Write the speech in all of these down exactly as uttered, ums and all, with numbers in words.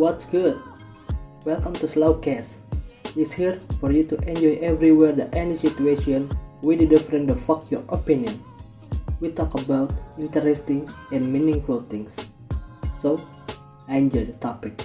What's good? Welcome to Slowcast. It's here for you to enjoy everywhere the any situation with a different the fuck your opinion. We talk about interesting and meaningful things. So, enjoy the topic.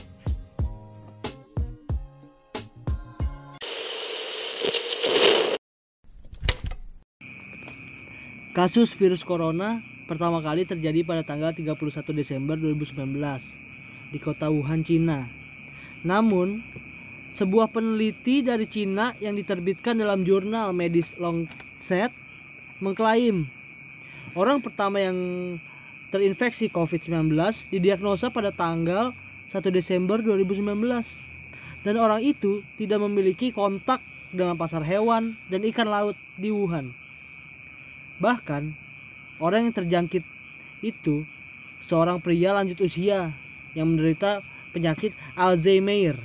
Kasus virus corona pertama kali terjadi pada tanggal tiga puluh satu Desember dua ribu sembilan belas di kota Wuhan, Cina. Namun, sebuah peneliti dari Cina yang diterbitkan dalam jurnal medis Lancet mengklaim orang pertama yang terinfeksi covid sembilan belas didiagnosa pada tanggal satu Desember dua ribu sembilan belas dan orang itu tidak memiliki kontak dengan pasar hewan dan ikan laut di Wuhan. Bahkan, orang yang terjangkit itu seorang pria lanjut usia yang menderita penyakit Alzheimer.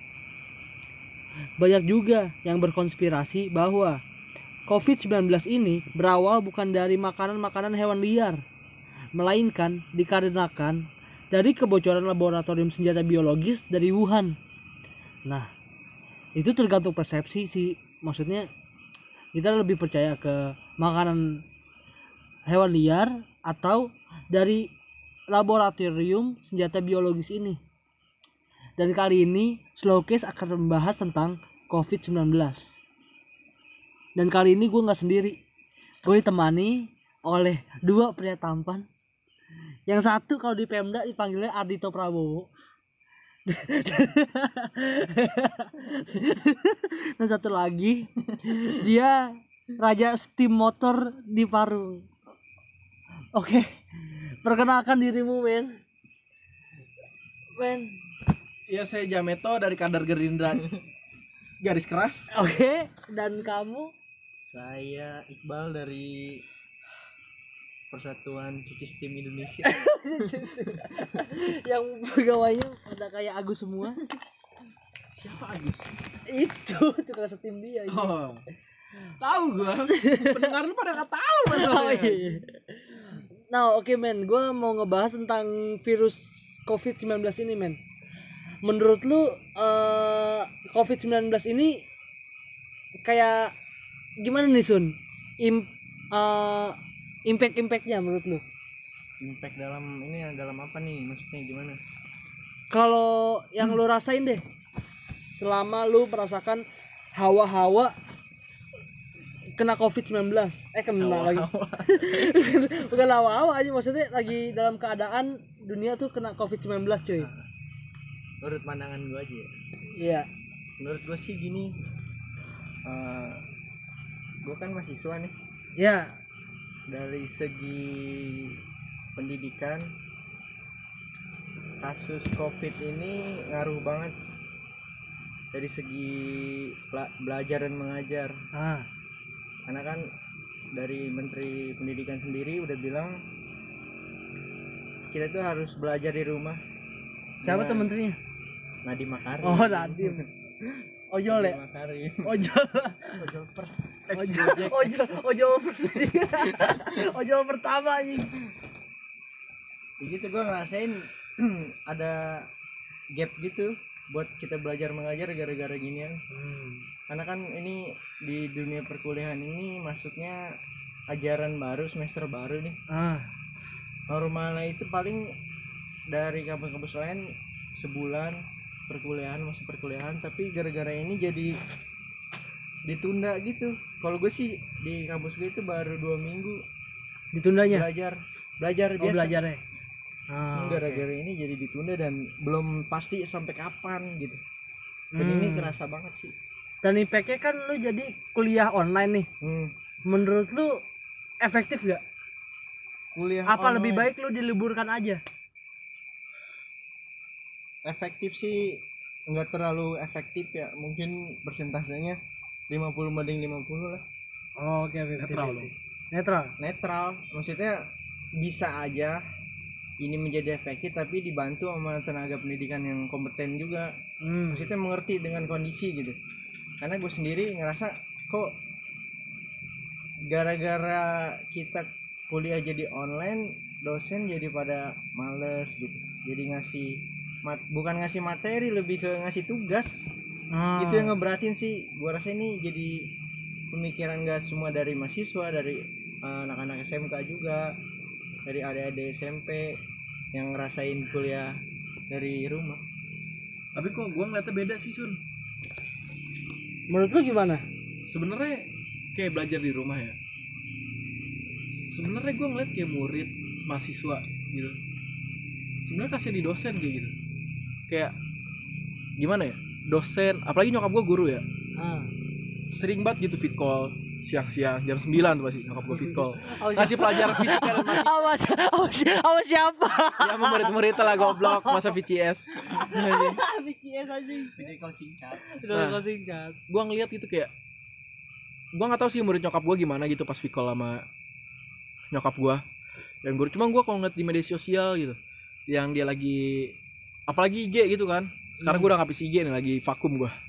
Banyak juga yang berkonspirasi bahwa covid sembilan belas ini berawal bukan dari makanan-makanan hewan liar, melainkan dikarenakan dari kebocoran laboratorium senjata biologis dari Wuhan. Nah, itu tergantung persepsi sih. Maksudnya kita lebih percaya ke makanan hewan liar atau dari laboratorium senjata biologis ini. Dan kali ini Slowcase akan membahas tentang covid sembilan belas. Dan kali ini gue gak sendiri. Gue ditemani oleh dua pria tampan. Yang satu kalau di Pemda dipanggilnya Ardhito Prabowo. Dan satu lagi dia raja steam motor di Parung. Oke, perkenalkan dirimu, men. Men. Ya, saya Jameto dari Kadar Gerindra Garis Keras. Oke, dan kamu? Saya Iqbal dari Persatuan Cuci Steam Indonesia. Yang pegawainya pada kayak Agus semua. Siapa Agus? Itu tukang steam dia. Oh, tahu gua. Pendengar lu pada nggak tahu masalahnya. Oh, iya. Nah, oke okay, men, gue mau ngebahas tentang virus covid sembilan belas ini, men. Menurut lu uh, covid sembilan belas ini kayak gimana nih, Sun? Im, uh, impact-impactnya menurut lu? Impact dalam ini dalam apa nih? Maksudnya gimana? Kalau yang lu rasain deh, selama lu merasakan hawa-hawa kena covid sembilan belas. Eh kena Hawa-hawa. lagi. Bukan hawa-hawa aja, maksudnya lagi dalam keadaan dunia tuh kena covid sembilan belas, cuy. Menurut pandangan gue aja ya. Iya. Menurut gue sih gini, uh, gue kan mahasiswa nih. Ya. Dari segi pendidikan, kasus covid ini ngaruh banget dari segi pela- belajar dan mengajar. Ah. Karena kan dari Menteri Pendidikan sendiri udah bilang kita tuh harus belajar di rumah. Siapa tuh menterinya? Nadiem Makarim. Oh, Nadiem. Ojol ya? Nadiem Makarim. Ojol. Ojol first. Ojol. Ojol. Ojol first. Ojol pertama anjing. Ya gitu, gue ngerasain ada gap gitu buat kita belajar mengajar gara-gara ginian. Hmm. Karena kan ini di dunia perkuliahan ini masuknya ajaran baru, semester baru nih. Ah. Normalnya itu paling dari kampus-kampus lain sebulan perkuliahan, masih perkuliahan, tapi gara-gara ini jadi ditunda gitu. Kalau gue sih di kampus gue itu baru dua minggu Ditundanya? belajar belajar Oh, biasa. belajar ya? Ah, Gara-gara ini jadi ditunda dan belum pasti sampai kapan gitu. Dan Hmm. ini kerasa banget sih. Dan impactnya kan lu jadi kuliah online nih. Hmm. Menurut lu efektif gak? Kuliah Apa online lebih baik lu diliburkan aja? efektif sih, nggak terlalu efektif ya. Mungkin persentasenya lima puluh banding lima puluh lah. Oh, oke, okay, Netral lu. Netral. Netral, maksudnya bisa aja ini menjadi efektif tapi dibantu sama tenaga pendidikan yang kompeten juga. Hmm. Maksudnya mengerti dengan kondisi gitu. Karena gue sendiri ngerasa kok gara-gara kita kuliah jadi online, dosen jadi pada males gitu. Jadi ngasih mat, bukan ngasih materi, lebih ke ngasih tugas. Ah. Itu yang ngeberatin sih. Gua rasa ini jadi pemikiran gak semua dari mahasiswa, dari uh, anak-anak S M K juga, dari adik-adik S M P yang ngerasain kuliah dari rumah. Tapi kok gua ngeliatnya beda sih Sun. Menurut lu gimana? Sebenarnya kayak belajar di rumah ya. Sebenarnya gua ngeliat kayak murid mahasiswa gitu. Sebenarnya kasihan di dosen kayak gitu. Kayak gimana ya? Dosen, apalagi nyokap gua guru ya. Ah. Sering banget gitu fit call siang-siang jam sembilan tuh pasti nyokap gua fit call. Oh, Kasih pelajaran fisika dan matematika. Awas, awas, awas siapa? Ya sama murid-murid lah goblok masa V C S. V C S aja. Video call singkat. Udah nah, singkat. Gua ngeliat itu kayak gua nggak tahu sih murid nyokap gua gimana gitu pas fit call sama nyokap gua. Yang guru cuma gua kalau ngeliat di media sosial gitu yang dia lagi apalagi I G gitu kan. Sekarang hmm. gua udah ngapis I G nih, lagi vakum gua.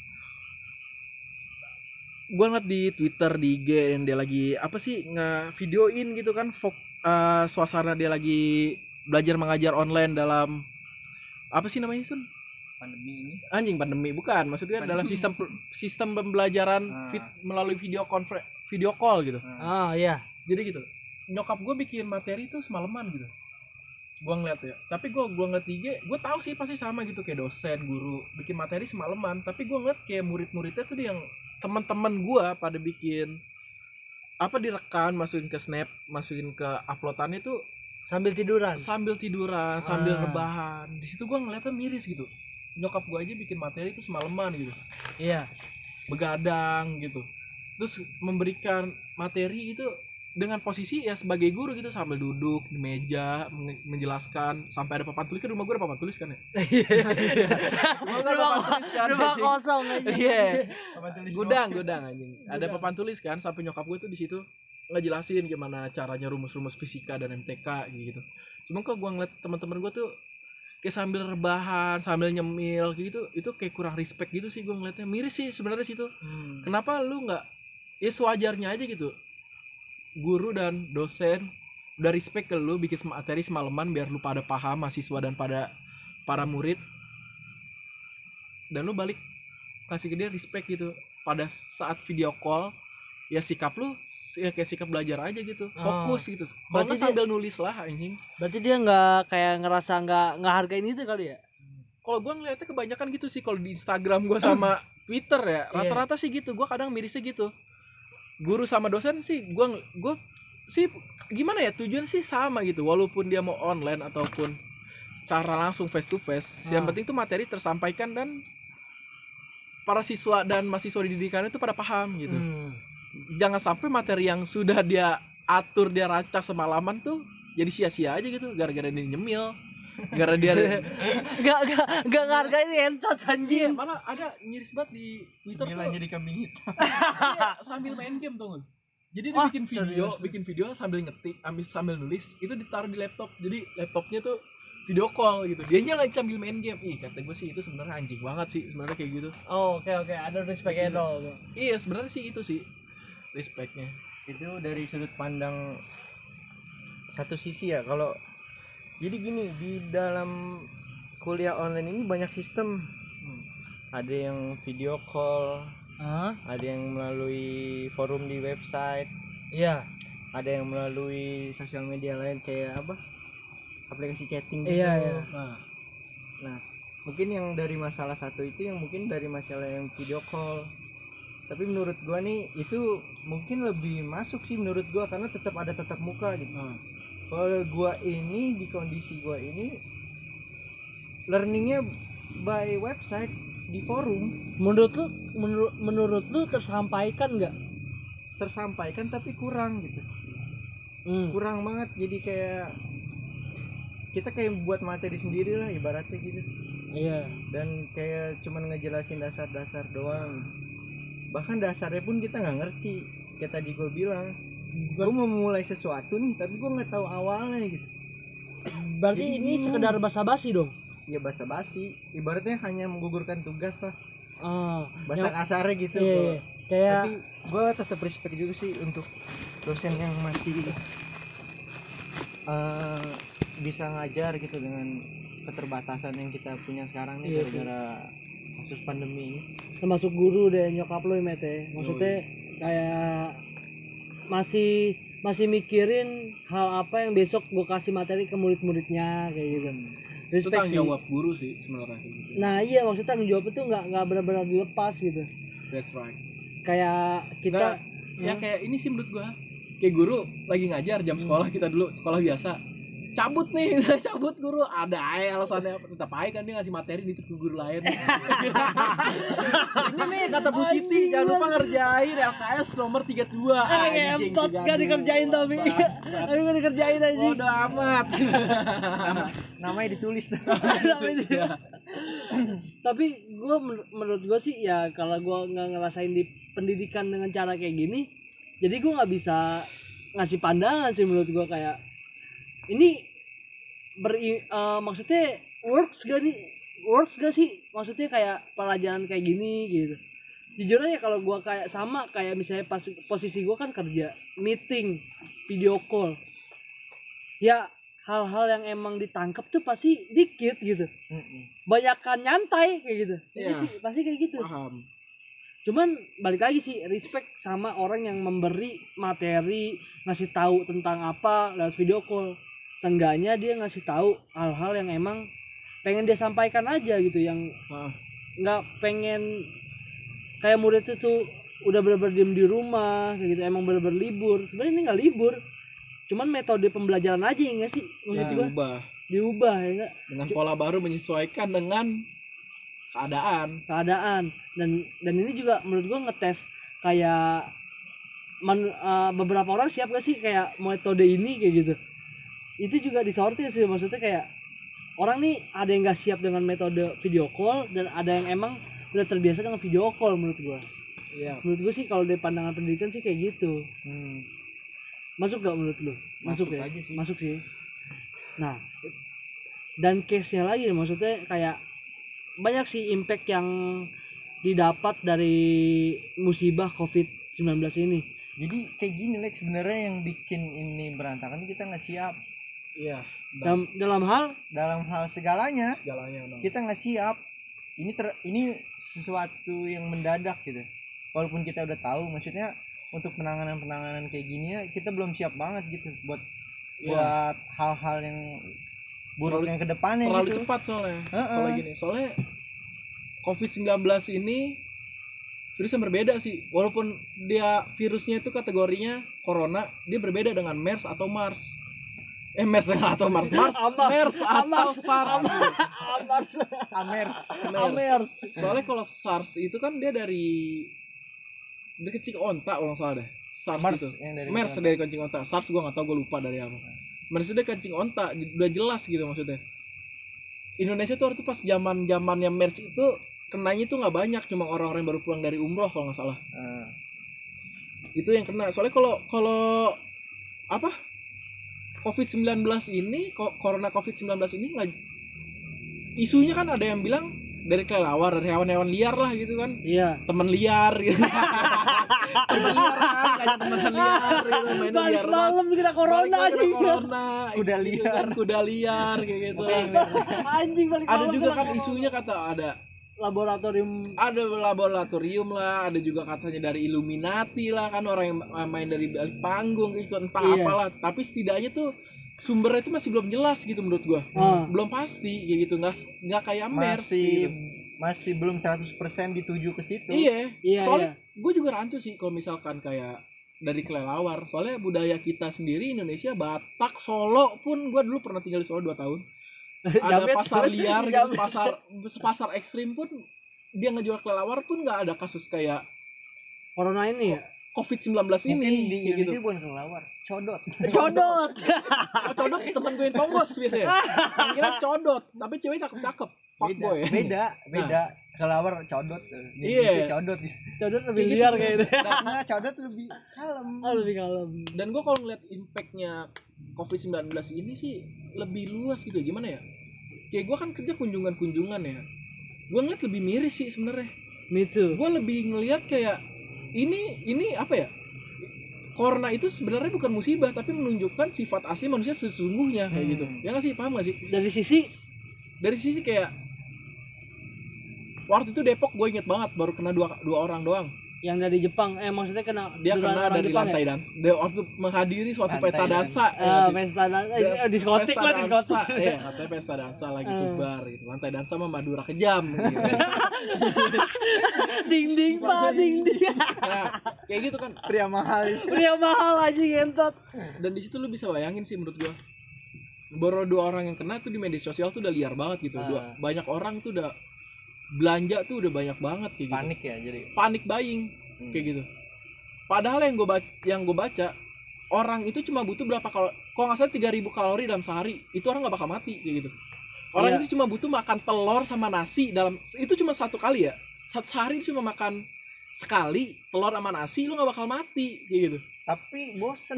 Gua ngeliat di Twitter, di I G yang dia lagi apa sih nge-videoin gitu kan fok, uh, suasana dia lagi belajar mengajar online dalam apa sih namanya Sun? Pandemi ini. Anjing pandemi bukan, maksudnya pandemi. Dalam sistem sistem pembelajaran ah. fit, melalui video konfer video call gitu. Ah iya. Jadi gitu. Nyokap gue bikin materi itu semalaman gitu. Gue ngeliat ya. Tapi gue gue ngeliat I G, gue tahu sih pasti sama gitu kayak dosen, guru bikin materi semalaman. Tapi gue ngeliat kayak murid-muridnya tuh yang teman-teman gue pada bikin apa direkam, masukin ke snap, masukin ke uploadan itu sambil tiduran. Sambil tiduran, ah. sambil rebahan. Di situ gue ngeliatnya miris gitu. Nyokap gue aja bikin materi itu semalaman gitu. Iya. Begadang gitu. Terus memberikan materi itu dengan posisi ya sebagai guru gitu sambil duduk di meja menjelaskan sampai ada papan tulis. Kan rumah gue ada papan tulis kan ya. Rumah kosong aja. Iya. Gudang, gudang anjing. Ada papan tulis kan sampai nyokap gue tuh di situ ngejelasin gimana caranya rumus-rumus fisika dan M T K gitu. Cuma kok gue ngeliat teman-teman gue tuh kayak sambil rebahan, sambil nyemil gitu, itu kayak kurang respect gitu sih gue ngeliatnya. Miris sih sebenarnya situ. Hmm. Kenapa lu nggak ya sewajarnya aja gitu. Guru dan dosen udah respect ke lu bikin materi semalaman biar lu pada paham mahasiswa dan pada para murid. Dan lu balik kasih ke dia respect gitu. Pada saat video call ya sikap lu ya kayak sikap belajar aja gitu, fokus oh. gitu. Kalau nggak sambil nulis lah anjing. Berarti dia nggak kayak ngerasa nggak nggak hargain itu kali ya? Kalau gue ngeliatnya kebanyakan gitu sih kalau di Instagram gue sama Twitter ya rata-rata yeah. sih gitu. Gue kadang mirisnya gitu. Guru sama dosen sih gue gue sih gimana ya tujuan sih sama gitu. Walaupun dia mau online ataupun secara langsung face to face, ah. yang penting tuh materi tersampaikan dan para siswa dan mahasiswa didikan itu pada paham gitu. Hmm. Jangan sampai materi yang sudah dia atur, dia rancang semalaman tuh jadi sia-sia aja gitu gara-gara dia nyemil. Gara dia gak gak gak ngargain entot anjing. Iya, malah ada nyiris banget di Twitter tuh. Jadi kambing hitam. Iya, sambil main game tuh. Jadi dia oh, bikin video, serius? bikin video sambil ngetik, ambil sambil nulis, itu ditaruh di laptop. Jadi laptopnya tuh video call gitu. Dianya lagi sambil main game. Ih, kata gue sih itu sebenarnya anjing banget sih sebenarnya kayak gitu. Oh, oke okay, oke, okay. Ada respect dong. Iya, sebenarnya sih itu sih respectnya. Itu dari sudut pandang satu sisi ya. Kalau jadi gini, di dalam kuliah online ini banyak sistem. Hmm. Ada yang video call, huh? Ada yang melalui forum di website. Iya. Ada yang melalui sosial media lain kayak apa? Aplikasi chatting gitu. Iya, iya. Nah. Nah, mungkin yang dari masalah satu itu yang mungkin dari masalah yang video call. Tapi menurut gua nih itu mungkin lebih masuk sih menurut gua karena tetap ada tatap muka gitu. Hmm. Kalau gua ini di kondisi gua ini learningnya by website di forum. Menurut lu menurut menurut lu tersampaikan nggak? Tersampaikan tapi kurang gitu. Hmm. Kurang banget jadi kayak kita kayak buat materi sendiri lah ibaratnya gitu. Iya. Dan kayak cuman ngejelasin dasar-dasar doang. Bahkan dasarnya pun kita nggak ngerti. Kayak tadi gua bilang. Gue mau mulai sesuatu nih tapi gue nggak tahu awalnya gitu. Berarti jadi ini bingung. Sekedar basa-basi dong? Iya basa-basi, ibaratnya hanya menggugurkan tugas lah. Oh, bahasa yang... kasarnya gitu. Iya, iya. Kayak... Tapi gue tetap respect juga sih untuk dosen yang masih uh, bisa ngajar gitu dengan keterbatasan yang kita punya sekarang nih Iya, gara-gara kasus pandemi ini. Termasuk guru deh nyokap lo mete. Maksudnya kayak masih masih mikirin hal apa yang besok gue kasih materi ke murid-muridnya kayak gitu. Itu Respect tanggung sih. jawab guru sih sebenarnya gitu. Nah iya maksudnya tanggung jawab itu nggak nggak benar-benar dilepas gitu. That's right. Kayak kita Ya kayak ini sih menurut gua, kayak guru lagi ngajar jam sekolah kita dulu sekolah biasa, cabut nih cabut guru ada aja alasannya, tetap aja kan dia ngasih materi di ke guru lain. Ini nih kata Bu Siti jangan lupa ngerjain L K S nomor tiga puluh dua. Anjing, ngentot gak dikerjain tapi tapi gak dikerjain aja. Bodo amat. Namanya ditulis tuh. Tapi gue menurut gue sih ya kalau gue nggak ngerasain di pendidikan dengan cara kayak gini, jadi gue nggak bisa ngasih pandangan sih menurut gue kayak ini ber uh, maksudnya works gak nih works gak sih maksudnya kayak pelajaran kayak gini gitu. Jujur aja kalau gue kayak sama kayak misalnya pas posisi gue kan kerja meeting video call ya hal-hal yang emang ditangkap tuh pasti dikit gitu. Banyakan nyantai kayak gitu. Jadi Iya. sih pasti kayak gitu. Paham. Cuman balik lagi sih respect sama orang yang memberi materi, ngasih tahu tentang apa lewat video call. Seenggaknya dia ngasih tahu hal-hal yang emang pengen dia sampaikan aja gitu, yang Ah. nggak pengen kayak murid itu tuh udah bener-bener diem di rumah kayak gitu, emang bener-bener libur. Sebenarnya ini nggak libur, cuman metode pembelajaran aja ya nggak sih maksud Nah, gua Ubah diubah ya nggak dengan pola baru menyesuaikan dengan keadaan. keadaan. Dan dan ini juga menurut gua ngetes kayak man, uh, beberapa orang siap gak sih kayak metode ini kayak gitu. Itu juga disortir sih, maksudnya kayak orang nih ada yang gak siap dengan metode video call dan ada yang emang udah terbiasa dengan video call menurut gua. Iya. Menurut gua sih kalau dari pandangan pendidikan sih kayak gitu. Hmm. Masuk gak menurut lu? Masuk, Masuk ya? aja sih. Masuk sih. Nah, dan case-nya lagi maksudnya kayak banyak sih impact yang didapat dari musibah covid sembilan belas ini. Jadi kayak gini Lex, sebenarnya yang bikin ini berantakan kita nggak siap Iya. Dalam dalam hal dalam hal segalanya. segalanya Bang. Kita nggak siap. Ini ter, ini sesuatu yang mendadak gitu. Walaupun kita udah tahu, maksudnya untuk penanganan-penanganan kayak gini ya kita belum siap banget gitu buat Iya. buat hal-hal yang buruk Terlalu- yang kedepannya terlalu gitu. cepat soalnya. Heeh. Kalau gini, soalnya covid sembilan belas ini virus yang berbeda sih. Walaupun dia virusnya itu kategorinya corona, dia berbeda dengan MERS atau MARS. Eh MERS atau MARS, MARS, Amars. MERS atau Amars. SARS. Amars. Amers. Amers. Soalnya kalau SARS itu kan dia dari dari kencing onta kalau nggak salah deh. SARS Mars itu. yang dari MERS dari kencing onta. SARS gua nggak tahu, gua lupa dari apa. MERS itu dari kencing onta, udah jelas gitu maksudnya. Indonesia tuh waktu pas zaman zamannya MERS itu kenanya tuh nggak banyak, cuma orang-orang yang baru pulang dari umroh kalau nggak salah. Eh, Itu yang kena. Soalnya kalau kalau apa covid sembilan belas ini, ko- corona covid sembilan belas ini nggak, isunya kan ada yang bilang dari kelelawar, dari hewan-hewan liar lah gitu kan, Iya. teman liar gitu. Teman liar kan, kayak teman liar gitu, mainnya Balik liar banget. malam kena corona Balik lagi anjing. kena corona, Kuda gitu liar. kan, kuda liar kayak gitu. Anjing balik Ada malam juga kena kan corona. isunya kata ada Laboratorium. ada laboratorium lah, ada juga katanya dari Illuminati lah kan, orang yang main dari balik panggung itu entah Iya. apalah, tapi setidaknya tuh sumbernya itu masih belum jelas gitu menurut gua. Ah. Belum pasti kayak gitu, nggak nggak kayak MERS masih gitu. masih belum seratus persen dituju ke situ. Iya, Iya, soalnya gue juga rancu sih kalau misalkan kayak dari kelelawar, soalnya budaya kita sendiri Indonesia, Batak, Solo pun gue dulu pernah tinggal di Solo dua tahun. Ada Jamet. pasar liar gitu, Jamet. pasar pasar ekstrim pun dia ngejual kelelawar pun nggak ada kasus kayak Corona ini ya. covid sembilan belas ini. Mungkin di kayak Indonesia gitu. bukan kelelawar, codot. Codot. Oh, codot teman gue yang tonggos gitu ya. Yang kira codot, tapi cewek cakep-cakep. Beda, Fuckboy ya. beda, beda. Kelelawar codot. Di Iya. Indonesia codot. Codot lebih Kayak gitu liar sih. kayaknya. Dan- Nah, codot lebih kalem. Oh, lebih kalem. dan gue kalau ngeliat impactnya covid sembilan belas ini sih lebih luas gitu, gimana ya, kayak gue kan kerja kunjungan-kunjungan ya, gue ngeliat lebih miris sih sebenarnya. Me too. Gue lebih ngeliat kayak ini ini apa ya, corona itu sebenarnya bukan musibah tapi menunjukkan sifat asli manusia sesungguhnya kayak Hmm. gitu. Ya nggak sih, paham nggak sih? Dari sisi Dari sisi kayak waktu itu Depok gue inget banget baru kena dua dua orang doang. yang dari Jepang, eh maksudnya kena Dia dengan kena orang dari Jepang lantai ya? dansa. Dia waktu menghadiri suatu Lantai pesta dansa. Eh, ya nggak sih? pesta dansa, Dia- eh, diskotik pesta lah, dansa, diskotik. Iya, katanya pesta dansa lagi Eh. bar gitu. Lantai dansa sama Madura kejam gitu. Ding ding pak, ding ding. Nah, kayak gitu kan. Pria mahal itu. Pria mahal aja ngentot. Dan di situ lu bisa bayangin sih menurut gua. Baru dua orang yang kena tuh di media sosial tuh udah liar banget gitu. Dua, Ah. banyak orang tuh udah belanja tuh udah banyak banget kayak gitu. Panik ya jadi. Panik buying Hmm. kayak gitu. Padahal yang gue baca, yang gue baca orang itu cuma butuh berapa kalori? Kalau nggak salah tiga ribu kalori dalam sehari, itu orang nggak bakal mati kayak gitu. Orang Iya. itu cuma butuh makan telur sama nasi dalam itu cuma satu kali ya. Satu sehari cuma makan sekali telur sama nasi, lu nggak bakal mati kayak gitu. Tapi bosen.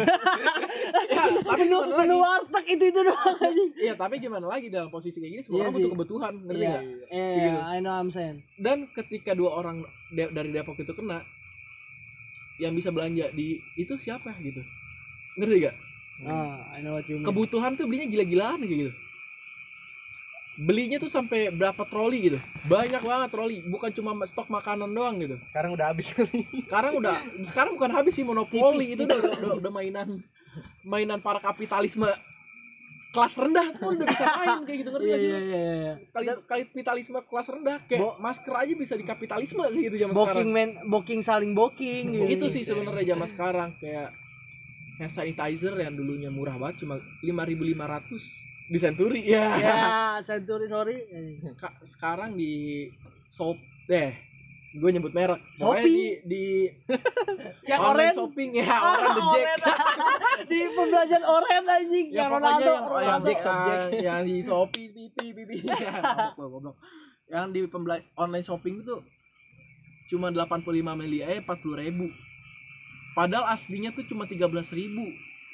Ya, tapi Menu gimana menu lagi? warteg itu itu doang aja. Iya, tapi gimana lagi dalam posisi kayak gini semua Iya orang sih. butuh kebutuhan, ngerti Iya, nggak? eh, Gitu. I know I'm saying. Dan ketika dua orang de- dari Depok itu kena, yang bisa belanja di itu siapa gitu? Ngerti gak? Ah, I know what you mean. Kebutuhan tuh belinya gila-gilaan kayak gitu. Belinya tuh sampai berapa troli gitu. Banyak banget troli, bukan cuma stok makanan doang gitu. Sekarang udah habis kali. Sekarang udah sekarang bukan habis sih monopoli Tipis, itu udah, udah udah mainan mainan para kapitalisme kelas rendah pun udah bisa main kayak gitu, ngerti Iya gak sih? iya lu? iya iya. Kali kapitalisme kelas rendah kayak Bo- masker aja bisa di kapitalisme gitu zaman Booking sekarang. man, booking saling booking gitu. Itu sih sebenarnya zaman sekarang kayak hand sanitizer yang dulunya murah banget cuma lima ribu lima ratus di Century ya. Ya, Century sorry. Seka- sekarang di shop deh gue nyebut merek pokoknya Shopee. di di Yang online oren. shopping ya orang the Jack Di pembelajaran oren anjing. ya yang pokoknya Ronaldo, yang, yang, Ronaldo. Jack subjek yang di Shopee pipi pipi ya goblok, goblok. Yang di pembela- online shopping itu cuma delapan puluh lima mili aja empat puluh ribu padahal aslinya tuh cuma tiga belas ribu.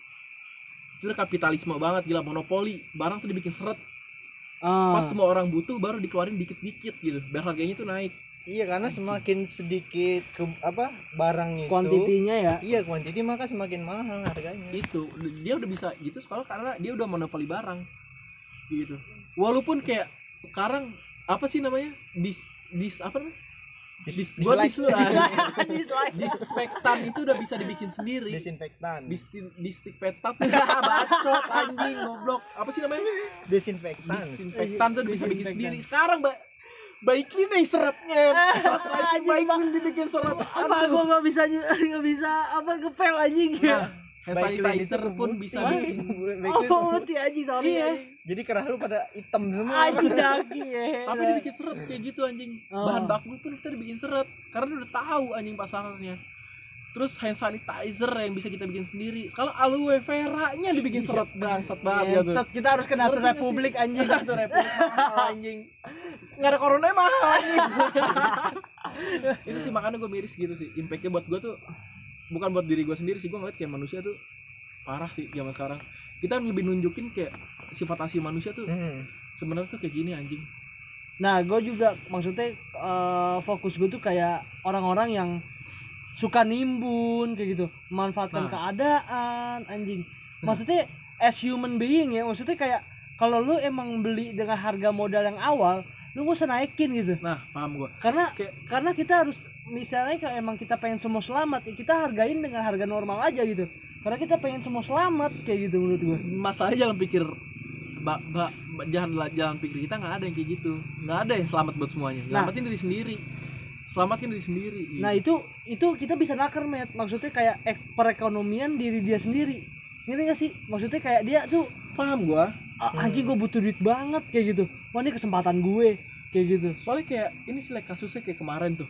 Itu udah kapitalisme banget, gila, monopoli. Barang tuh dibikin seret Ah. pas semua orang butuh baru dikeluarin dikit-dikit gitu biar harganya tuh naik. Iya, karena semakin sedikit ke, apa barang itu. Kuantitinya ya. Iya, kuantiti maka semakin mahal harganya. Itu dia udah bisa gitu sekarang karena dia udah monopoli barang gitu. Walaupun kayak sekarang apa sih namanya dis dis apa namanya dis gua dis lu lah. Dislike. Disinfektan itu udah bisa dibikin sendiri. Desinfektan. Dis disinfektan bacot anjing goblok apa sih namanya Desinfektan. disinfektan tuh udah bisa bikin Disinfektan. sendiri sekarang mbak baik ini seretnya Anjing, baik Bang. ini dibikin seret. Apa gua enggak bisa enggak bisa apa ngepel anjing. Nah, hand Baik sanitizer itu pun putih. bisa Wah. bikin. Oh, berarti anjing sorry. Iya. Jadi kerah lu pada hitam semua. Anjing daki ya. Tapi dibikin seret kayak gitu anjing. Oh. Bahan baku pun kita dibikin seret karena dia udah tahu anjing pasarnya. Terus hand sanitizer yang bisa kita bikin sendiri. Sekarang aloe vera-nya dibikin seret bangsat banget ya tuh. Ngentot, kita harus ke Natur Ngerti nggak Republik anjing. Satu Republik mahal anjing. Nggak ada corona mahal anjing. Itu sih makanya gue miris gitu sih. Impact-nya buat gue tuh bukan buat diri gue sendiri sih, gue ngeliat kayak manusia tuh parah sih zaman sekarang. Kita lebih nunjukin kayak sifat asli manusia tuh Hmm. sebenarnya tuh kayak gini anjing. Nah, gue juga maksudnya eh, fokus gue tuh kayak orang-orang yang suka nimbun kayak gitu, memanfaatkan Nah. keadaan anjing. Maksudnya as human being ya, maksudnya kayak kalau lu emang beli dengan harga modal yang awal, lu gak usah naikin gitu. Nah, paham gue. Karena Kayak karena kita harus misalnya kalau emang kita pengen semua selamat, ya kita hargain dengan harga normal aja gitu. Karena kita pengen semua selamat kayak gitu menurut gue. masalahnya jangan pikir ba, ba, ba- jangan jangan pikir kita nggak ada yang kayak gitu, nggak ada yang selamat buat semuanya. Selamatin diri sendiri, selamatkan diri sendiri. Nah itu itu kita bisa naker met, maksudnya kayak ek- perekonomian diri dia sendiri. Ngerti gak sih? Maksudnya kayak dia tuh paham gua. "Ah, anjing gue butuh duit banget kayak gitu. Wah ini kesempatan gue kayak gitu. Soalnya kayak ini sih like, kasusnya kayak kemarin tuh,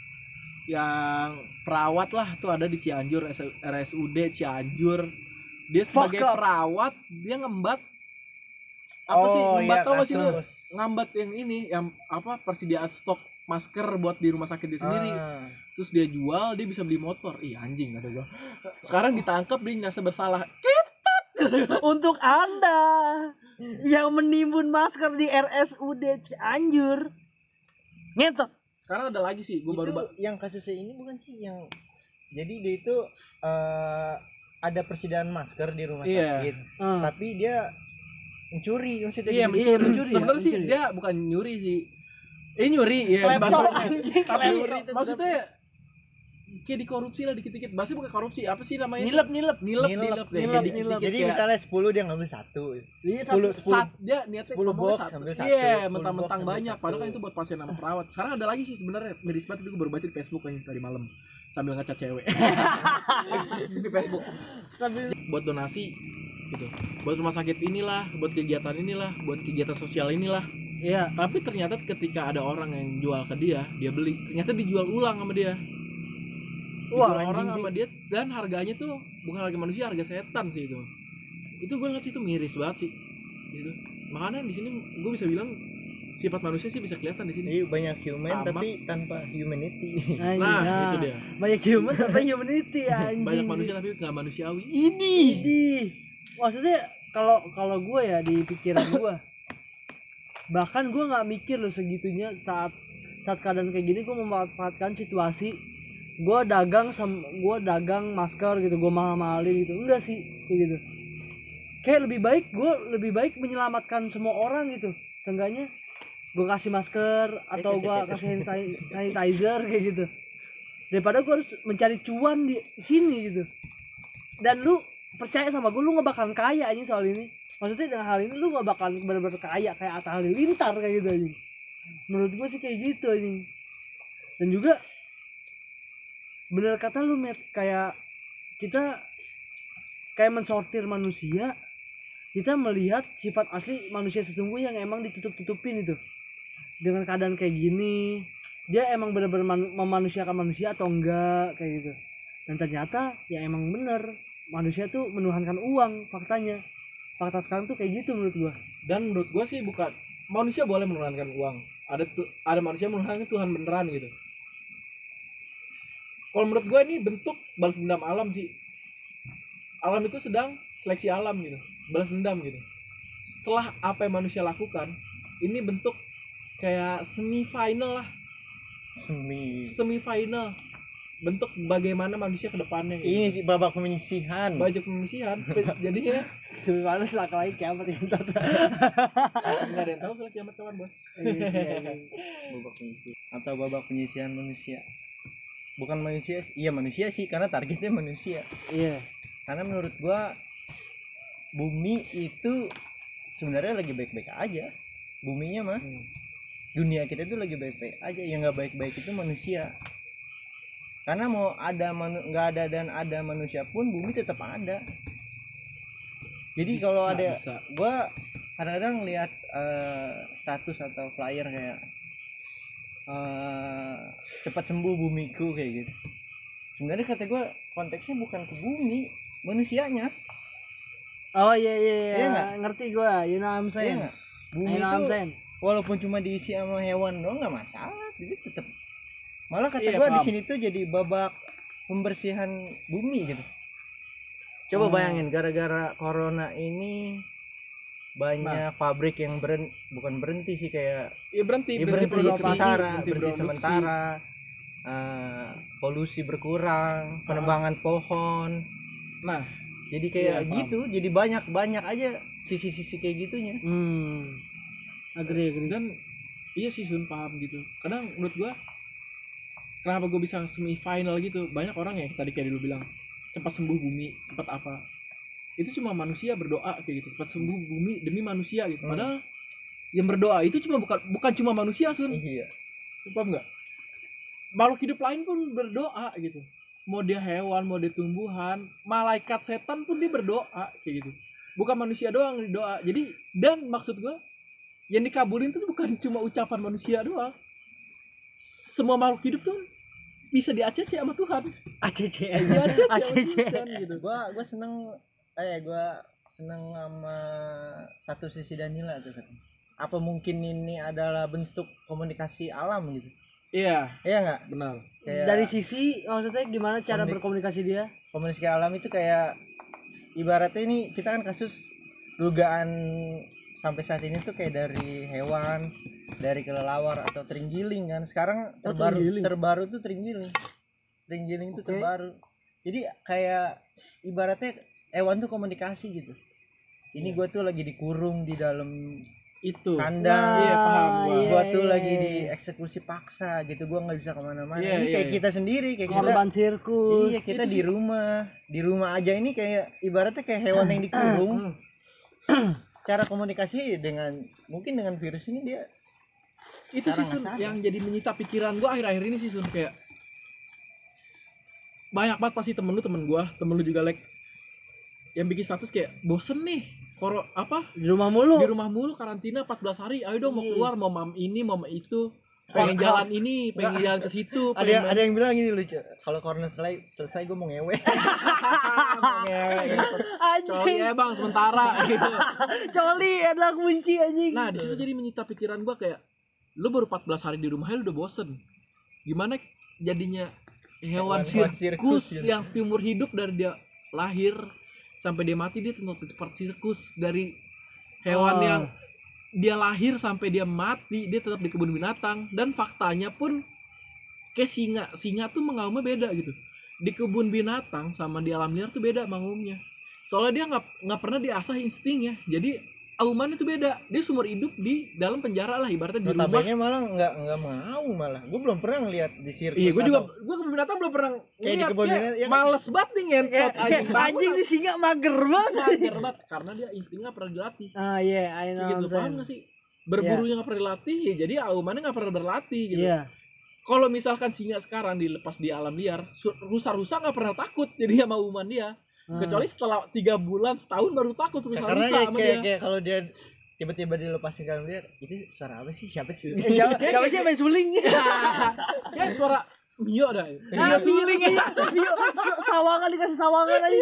yang perawat lah tuh ada di Cianjur, R S U D Cianjur. Dia Fuck sebagai up. perawat dia ngembat apa sih Oh, ngembat iya, tau gak sih lu? kasus. Ngambat yang ini yang apa persediaan stok masker buat di rumah sakit dia sendiri. Ah. Terus dia jual, dia bisa beli motor. Ih anjing kata gua. Sekarang ditangkap dia ngerasa bersalah. Untuk anda yang menimbun masker di R S U D Cianjur, ngentot. Sekarang ada lagi sih, gua baru Itu ba- yang kasusnya ini bukan sih yang jadi dia itu eh, ada persediaan masker di rumah Iya. sakit, Ah. tapi dia mencuri maksudnya. Iya, gitu. Iya, mencuri ya, Sebenarnya sih mencuri. dia bukan nyuri sih. Eh nyuri ya. Laptop, maksudnya- anjing, Tapi laptop. maksudnya kayak dikorupsi lah dikit-dikit. Bahasnya bukan korupsi, apa sih namanya? Nilep nilep. Nilep, Nilep, nilep, kayak nilep, dikit-dikit nilep. Jadi kayak- misalnya sepuluh dia ngambil satu. Iya, sepuluh satu- sepuluh saat dia niatnya sepuluh ngomongnya box satu. ambil satu, Iya, sepuluh mentang-mentang box ambil banyak. satu. Padahal kan itu buat pasien sama perawat. Sekarang ada lagi sih sebenarnya miris banget itu gue baru baca di Facebook kayaknya tadi malam sambil ngecat cewek di Facebook. Buat donasi gitu. Buat rumah sakit inilah, buat kegiatan inilah, buat kegiatan sosial inilah. Iya. Tapi ternyata ketika ada orang yang jual ke dia, dia beli. Ternyata dijual ulang sama dia. Wah, Dijual orang anjing sama sih. dia dan harganya tuh bukan harga manusia, harga setan sih itu. Itu gue ngeliat itu miris banget sih. Gitu. Makanya di sini gue bisa bilang sifat manusia sih bisa kelihatan di sini. Jadi banyak human Tamak. tapi tanpa humanity. Anjing, Nah, nah. itu dia. Banyak human tapi humanity anjing. Banyak manusia tapi nggak manusiawi. Ini. Idih. Maksudnya kalau kalau gue ya di pikiran gue, bahkan gue nggak mikir loh segitunya saat saat keadaan kayak gini gue memanfaatkan situasi. Gue dagang sama gue dagang masker gitu, gue mahal-mahalin gitu. Enggak sih kayak gitu. Kayak lebih baik gue lebih baik menyelamatkan semua orang gitu. Seenggaknya gue kasih masker atau gue kasih hand san- sanitizer kayak gitu. Daripada gue harus mencari cuan di sini gitu. Dan lu percaya sama gue, lu gak bakalan kaya aja soal ini. Maksudnya dengan hal ini lu gak bakalan bener-bener kaya kayak Atta Halilintar kayak gitu aja. Menurut gue sih kayak gitu aja. Dan juga bener kata lu Met, kayak kita kayak mensortir manusia, kita melihat sifat asli manusia sesungguhnya yang emang ditutup-tutupin itu. Dengan keadaan kayak gini, dia emang bener-bener man- memanusiakan manusia atau enggak kayak gitu. Dan ternyata ya emang bener manusia tuh menuhankan uang faktanya. Fakta sekarang tuh kayak gitu menurut gua. Dan menurut gue sih bukan manusia boleh menurunkan uang. Ada tuh ada manusia menurunkan Tuhan beneran gitu. Kalau menurut gue ini bentuk balas dendam alam sih. Alam itu sedang seleksi alam gitu, balas dendam gitu. Setelah apa yang manusia lakukan, ini bentuk kayak semifinal lah, Semi. semifinal. Bentuk bagaimana manusia ke depannya gitu. Ini sih babak penyisihan. Bajak pemisihan. Jadinya Sebenarnya selak lagi kiamat yang tak. enggak ada yang tahu soal kiamat kawan, Bos. Babak penyisihan atau babak penyisihan manusia. Bukan manusia, sih. Iya manusia sih karena targetnya manusia. Iya. Karena menurut gua bumi itu sebenarnya lagi baik-baik aja. Buminya mah, Hmm. dunia kita itu lagi baik-baik aja. Yang nggak baik-baik itu manusia. Karena mau ada manu- nggak ada dan ada manusia pun bumi tetap ada. Jadi Bisa, kalau ada, bisa. gua kadang-kadang lihat eh, status atau flyer kayak eh, cepat sembuh bumiku kayak gitu. Sebenarnya kata gua konteksnya bukan ke bumi, manusianya. Oh iya iya iya. Iya nggak? Ngerti gua. You know what I'm Iya saying. nggak? Bumi You know what I'm itu saying. walaupun cuma diisi sama hewan doang nggak masalah, jadi tetap. Malah kata Iya, gua di paham. sini tuh jadi babak pembersihan bumi gitu. Coba Oh. bayangin gara-gara corona ini banyak pabrik yang beren bukan berhenti sih kayak Ya berhenti, ya berhenti produksi, sementara, berhenti berhenti produksi. sementara. Eh, polusi berkurang, penebangan pohon. Nah, Jadi kayak Iya, paham. gitu, jadi banyak-banyak aja sisi-sisi kayak gitunya. Hmm. Agree agree. dan iya sih Sun paham gitu. Kadang menurut gua kenapa gua bisa semifinal gitu, banyak orang ya tadi kayak dulu bilang cepat sembuh bumi, cepat apa, itu cuma manusia berdoa kayak gitu, cepat sembuh bumi demi manusia gitu. Hmm. Padahal yang berdoa itu cuma bukan bukan cuma manusia Sun, Iya. paham nggak? Makhluk hidup lain pun berdoa gitu, mau dia hewan, mau dia tumbuhan, malaikat, setan pun dia berdoa kayak gitu, bukan manusia doang yang doa. Jadi dan maksud gua yang dikabulin tuh bukan cuma ucapan manusia doang, semua makhluk hidup tuh bisa di A C C sama Tuhan. A C C Di aja. A C C A C C. sama Tuhan gitu. Gua gua seneng eh gua seneng sama satu sisi Danila tuh katanya. Apa mungkin ini adalah bentuk komunikasi alam gitu? Iya, Iya nggak? benar. Kayak Dari sisi maksudnya gimana cara Komunik- berkomunikasi dia? komunikasi alam itu kayak ibaratnya ini kita kan kasus dugaan sampai saat ini tuh kayak dari hewan, dari kelelawar atau terenggiling kan. Sekarang Oh, terbaru terenggiling. terbaru tuh terenggiling. terenggiling itu Oke. terbaru. Jadi kayak ibaratnya hewan tuh komunikasi gitu. Ini Iya. gue tuh lagi dikurung di dalam Itu. kandang. Iya, paham gua. iya, Gua tuh iya, lagi iya. dieksekusi paksa gitu. Gua nggak bisa kemana-mana. Iya, Ini iya, kayak iya. kita sendiri, kayak kita. korban sirkus. Iya, kita Itu di sih. rumah. Di rumah aja ini kayak ibaratnya kayak hewan yang dikurung. Cara komunikasi dengan mungkin dengan virus ini dia Itu sih Cara Sun, nggak sadar. yang jadi menyita pikiran gua akhir-akhir ini sih Sun, kayak banyak banget pasti temen lu temen gua, temen lu juga like yang bikin status kayak bosen nih koro apa Di rumah mulu. di rumah mulu karantina empat belas hari, ayo dong mau Iya. keluar, mau mam ini mau mam itu, pengen jalan ini, pengen jalan ke situ, ada yang pengen ada yang bilang gini lucu. Kalau corona selesai selesai gue mau ngewe. mau ngewe gitu. Coli Anjing. ya bang sementara gitu. Coli adalah kunci anjing. Nah di situ jadi menyita pikiran gua kayak lu baru empat belas hari di rumah lu udah bosen, gimana jadinya hewan Hewan-hewan sirkus sirkus, gitu. yang seumur hidup dari dia lahir sampai dia mati dia tetap seperti sirkus, dari hewan Oh. yang dia lahir sampai dia mati dia tetap di kebun binatang. Dan faktanya pun kayak singa singa tuh mengaumnya beda gitu, di kebun binatang sama di alam liar tuh beda mengaumnya, soalnya dia nggak nggak pernah diasah instingnya, jadi aumannya tuh beda, dia seumur hidup di dalam penjara lah ibaratnya di rumah. Notabene malah nggak nggak mau malah. Gue belum pernah ngeliat di sirkus. Iya, gue juga, atau- gue kebun binatang belum pernah Kayak di ngeliat, kebun kayak binatang, ya kan? males banget nih ngentot Kayak- anjing kayak banget. anjing di singa mager banget. Mager banget karena dia instingnya pernah dilatih. Ah iya, I Kayak know. gitu, what I'm paham saying. gak sih? Berburunya nggak pernah dilatih, ya jadi aumannya nggak pernah berlatih gitu. Iya. Kalau misalkan singa sekarang dilepas di alam liar, su- rusa-rusa nggak pernah takut jadi sama auman dia. Ah. Kecuali setelah tiga bulan, setahun baru takut Ya, karena rusa-rusa kayak, sama kayak, dia. kayak kalau dia tiba-tiba dilepasin kan lihat itu suara apa sih, siapa sih? Eh, siapa siapa sih yang main suling? Ya suara Mio dah. Ah, Mio suling ya. Mio, sa- sawangan dikasih sawangan aja.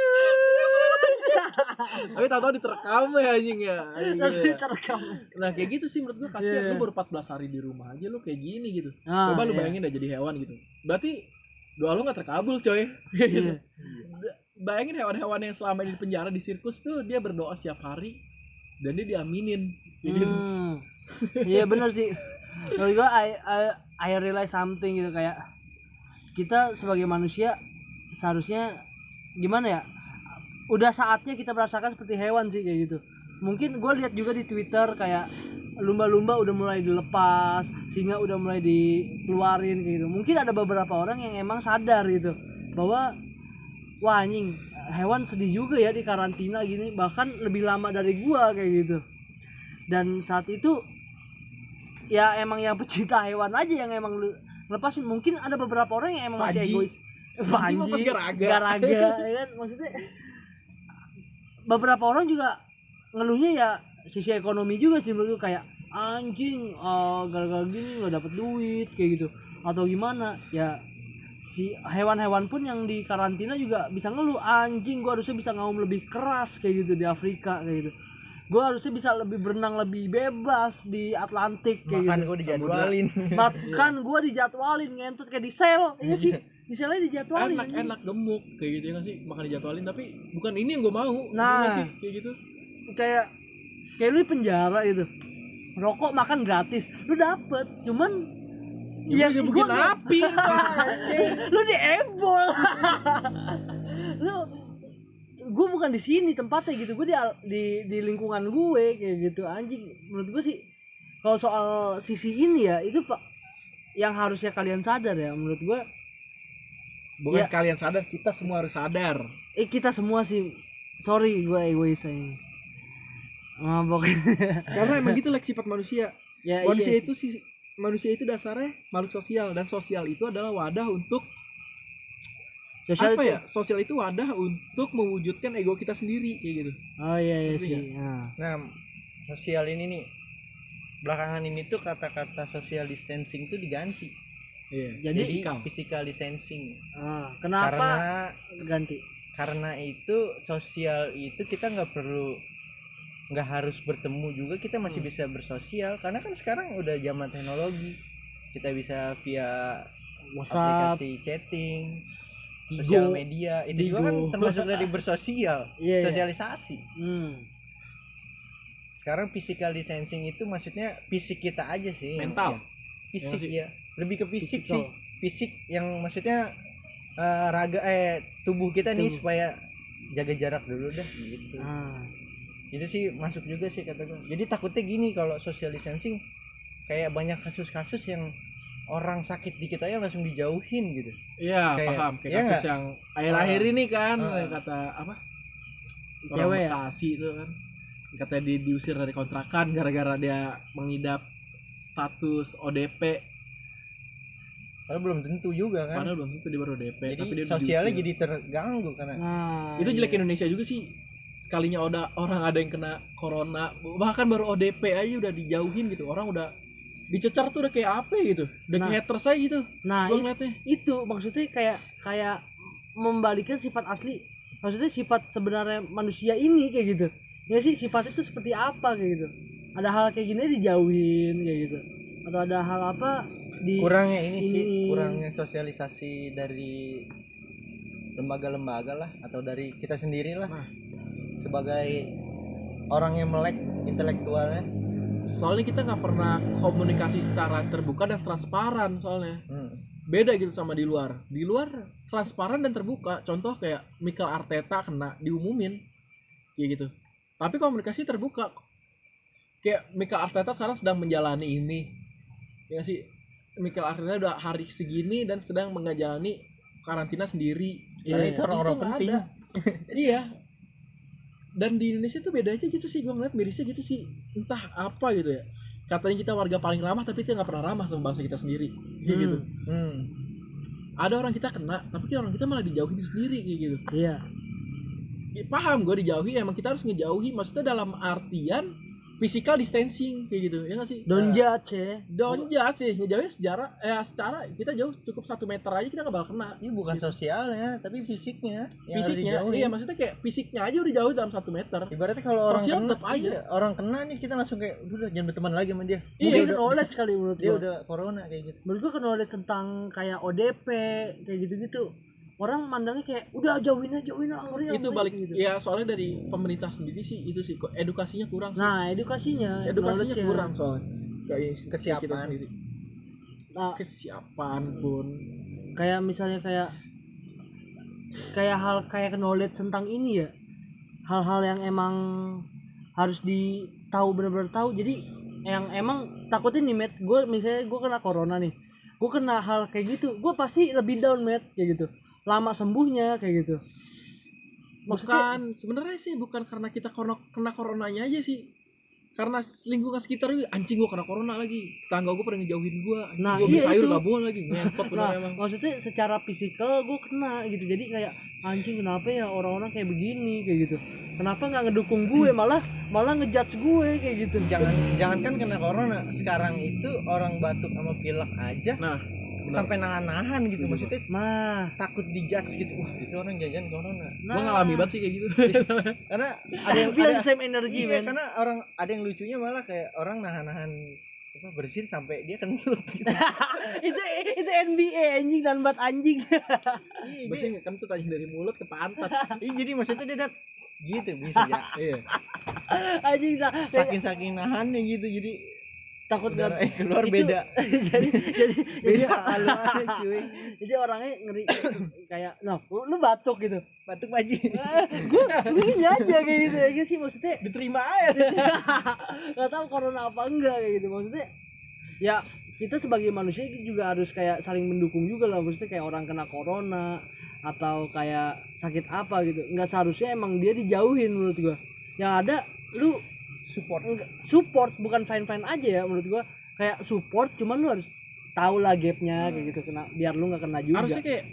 Tapi tahu-tahu diterekam ya anjing ya. Anjing, Terus ya. terekam. Nah kayak gitu sih menurut gua kasihan, Iya. lu baru empat belas hari di rumah aja lu kayak gini gitu. Ah, Coba lu iya. bayangin dah jadi hewan gitu. Berarti doa lu gak terkabul coy. Gitu. Iya. Bayangin hewan-hewan yang selama ini di penjara di sirkus tuh dia berdoa setiap hari dan dia diaminin. Gitu. Hmm. Iya benar sih. Menurut gua I, I, I realize something gitu, kayak kita sebagai manusia seharusnya gimana ya? Udah saatnya kita merasakan seperti hewan sih kayak gitu. Mungkin gue lihat juga di Twitter kayak lumba-lumba udah mulai dilepas, singa udah mulai dikeluarin kayak gitu. Mungkin ada beberapa orang yang emang sadar gitu bahwa wah anjing, hewan sedih juga ya di karantina gini, bahkan lebih lama dari gua kayak gitu. Dan saat itu ya emang yang pecinta hewan aja yang emang lu lepasin. Mungkin ada beberapa orang yang emang masih Panji. egois. Panji mah pas garaga. garaga ya kan, maksudnya beberapa orang juga ngeluhnya ya sisi ekonomi juga sih menurut gua, kayak anjing oh, gara-gara gini nggak dapet duit kayak gitu atau gimana ya. Si hewan-hewan pun yang di karantina juga bisa ngeluh, anjing gua harusnya bisa ngaum lebih keras kayak gitu di Afrika kayak gitu, gua harusnya bisa lebih berenang lebih bebas di Atlantik kayak Makan gitu. gue dijadwalin. Makan gua dijadwalin ngentut kayak di sel, iya sih di selnya dijadwalin. Enak anjing. enak gemuk kayak gitu ya nggak sih, makan dijadwalin tapi bukan ini yang gue mau. Nah. Iya nggak sih kayak gitu. kayak kayak lu di penjara gitu, rokok makan gratis lu dapet, cuman Ya, ya, ya gua bikin nggak- api lu di ebol. Lu gue bukan di sini tempatnya gitu, gue di di di lingkungan gue kayak gitu anjing. Menurut gue sih kalau soal sisi ini ya itu pak yang harusnya kalian sadar ya menurut gue. Bukan Ya. kalian sadar, kita semua harus sadar. Eh kita semua sih, sorry gue egois aja mabok. Karena emang gitu like sifat manusia. Ya Manusia iya. itu sih manusia itu dasarnya makhluk sosial, dan sosial itu adalah wadah untuk Sosial apa itu- ya? Sosial itu wadah untuk mewujudkan ego kita sendiri kayak gitu. Oh iya iya Ngerti sih. Nah. Nah, sosial ini nih belakangan ini tuh kata-kata social distancing tuh diganti. Iya. Jadi- Jadi physical distancing. Ah, kenapa Karena ganti? karena itu sosial itu kita nggak perlu nggak harus bertemu juga, kita masih Hmm. bisa bersosial karena kan sekarang udah zaman teknologi, kita bisa via WhatsApp, aplikasi chatting, Bigo. sosial media itu juga kan Bigo. termasuk dari bersosial, Iya, iya. sosialisasi. Hmm. Sekarang physical distancing itu maksudnya fisik kita aja sih, Mental. ya. Fisik Ya, ya, lebih ke fisik Physical. sih, fisik yang maksudnya eh, raga eh tubuh kita nih Tubuh. supaya jaga jarak dulu dah gitu. Ah, Itu sih masuk juga sih kata gue. Jadi takutnya gini kalau social distancing kayak banyak kasus-kasus yang orang sakit dikit aja langsung dijauhin gitu. Iya, Kayak- paham. Kayak iya kasus nggak? yang akhir-akhir ini kan, Ah. yang kata apa? Cewek Orang ya? Bekasi itu kan. Katanya di, diusir dari kontrakan gara-gara dia mengidap status O D P. Padahal belum tentu juga kan. Padahal belum tentu dia baru O D P. Jadi tapi dia sosialnya diusir. jadi terganggu karena nah Itu jelek iya. Indonesia juga sih. Sekalinya ada orang ada yang kena corona, bahkan baru O D P aja udah dijauhin gitu. Orang udah dicecar tuh udah kayak apa gitu. Udah Nah. kayak haters aja gitu. Nah, Gua it- ngeliatnya. itu maksudnya kayak kayak membalikan sifat asli, maksudnya sifat sebenarnya manusia ini kayak gitu ya sih, sifat itu seperti apa kayak gitu. Ada hal kayak gini dijauhin kayak gitu, atau ada hal apa di kurangnya ini sih, ini. kurangnya sosialisasi dari lembaga-lembaga lah atau dari kita sendiri lah. Nah. Sebagai orang yang melek intelektualnya. Soalnya kita nggak pernah komunikasi secara terbuka dan transparan soalnya. Hmm. Beda gitu sama di luar. Di luar transparan dan terbuka. Contoh kayak Mikel Arteta kena diumumin kayak gitu. Tapi komunikasi terbuka. Kayak Mikel Arteta sekarang sedang menjalani ini. Ya nggak sih, Mikel Arteta udah hari segini dan sedang menjalani karantina sendiri. Karena Iya, itu orang-orang Itu nggak penting. ada. Iya. Dan di Indonesia tuh beda aja gitu sih, gue ngeliat mirisnya gitu sih. Entah apa gitu ya. Katanya kita warga paling ramah tapi kita nggak pernah ramah sama bangsa kita sendiri. Kayak Hmm. gitu. Hmm. Ada orang kita kena tapi orang kita malah dijauhin sendiri kayak gitu. iya Ya, paham gue dijauhi, emang kita harus ngejauhi, maksudnya dalam artian physical distancing kayak gitu ya nggak sih? don't Nah. judge ya. Don't judge sih, ngejauhin sejarah eh secara kita jauh cukup satu meter aja kita nggak bakal kena. Ini bukan sosialnya, tapi fisiknya yang harus Fisiknya, dijauhin. iya maksudnya kayak fisiknya aja udah jauh dalam satu meter. Ibaratnya kalau orang Sosial kena, tetap aja. iya, orang kena nih kita langsung kayak udah jangan berteman lagi sama dia. Iya, Dia Mungkin udah, knowledge kali menurut dia gua. udah corona kayak gitu. Menurut gua knowledge tentang kayak O D P kayak gitu-gitu, orang mandangnya kayak udah jauhin aja, jauhin aja, ngeri, Itu ngeri, balik gitu. ya, soalnya dari pemerintah sendiri sih itu sih kok edukasinya kurang sih. Nah edukasinya, Edukasinya knowledge-nya. kurang soalnya. Kayak Kesiapan. kita sendiri. Nah, Kesiapan pun. kayak misalnya kayak kayak hal kayak knowledge tentang ini ya, hal-hal yang emang harus ditahu, benar-benar tahu. Jadi yang emang takutin nih, Met, gue misalnya gue kena corona nih, gue kena hal kayak gitu, gue pasti lebih down, Met, kayak gitu, lama sembuhnya kayak gitu. Maksudnya Bukan sebenarnya sih bukan karena kita kena, kena coronanya aja sih. Karena lingkungan sekitar gue, anjing gue kena corona lagi. Tetangga gue pernah ngejauhin gue. Nah, gue iya beli sayur itu. gak boleh lagi. Ngentot bener nah, emang. maksudnya secara fisikal gue kena gitu, jadi kayak anjing kenapa ya orang-orang kayak begini kayak gitu, kenapa nggak ngedukung gue, malah malah ngejudge gue kayak gitu. Jangan jangankan kena corona, sekarang itu orang batuk sama pilek aja Nah, benar. sampai nahan-nahan gitu, Setuju, maksudnya Nah, takut dijudge gitu. Wah, itu orang jajan corona. Gue ngalami banget sih kayak gitu. Karena ada yang feel ada, the same energy, iya, man. karena orang ada yang lucunya malah kayak orang nahan-nahan apa bersin sampai dia kentut gitu. itu itu N B A anjing dan bat anjing. Iya, Bersih dia- nggak kentut anjing dari mulut ke pantat. iya, jadi maksudnya dia dat gitu bisa ya. Iya. Anjing lah. Saking-saking nahannya gitu, jadi Takut udara nggak eh, keluar itu- beda. jadi jadi jadi, Beda haluannya cuy. jadi orangnya ngeri kayak nah lu, lu batuk gitu. Batuk baji. gue gue ini aja kayak gitu ya sih, maksudnya Diterima aja. nggak tahu corona apa enggak kayak gitu, maksudnya ya kita sebagai manusia juga harus kayak saling mendukung juga lah, maksudnya kayak orang kena corona atau kayak sakit apa gitu, nggak seharusnya emang dia dijauhin menurut gua. Yang ada lu Support. enggak, support, bukan fine fine aja ya menurut gua, kayak support cuman lu harus tahu lah gapnya kayak gitu, kena biar lu nggak kena juga. Harusnya kayak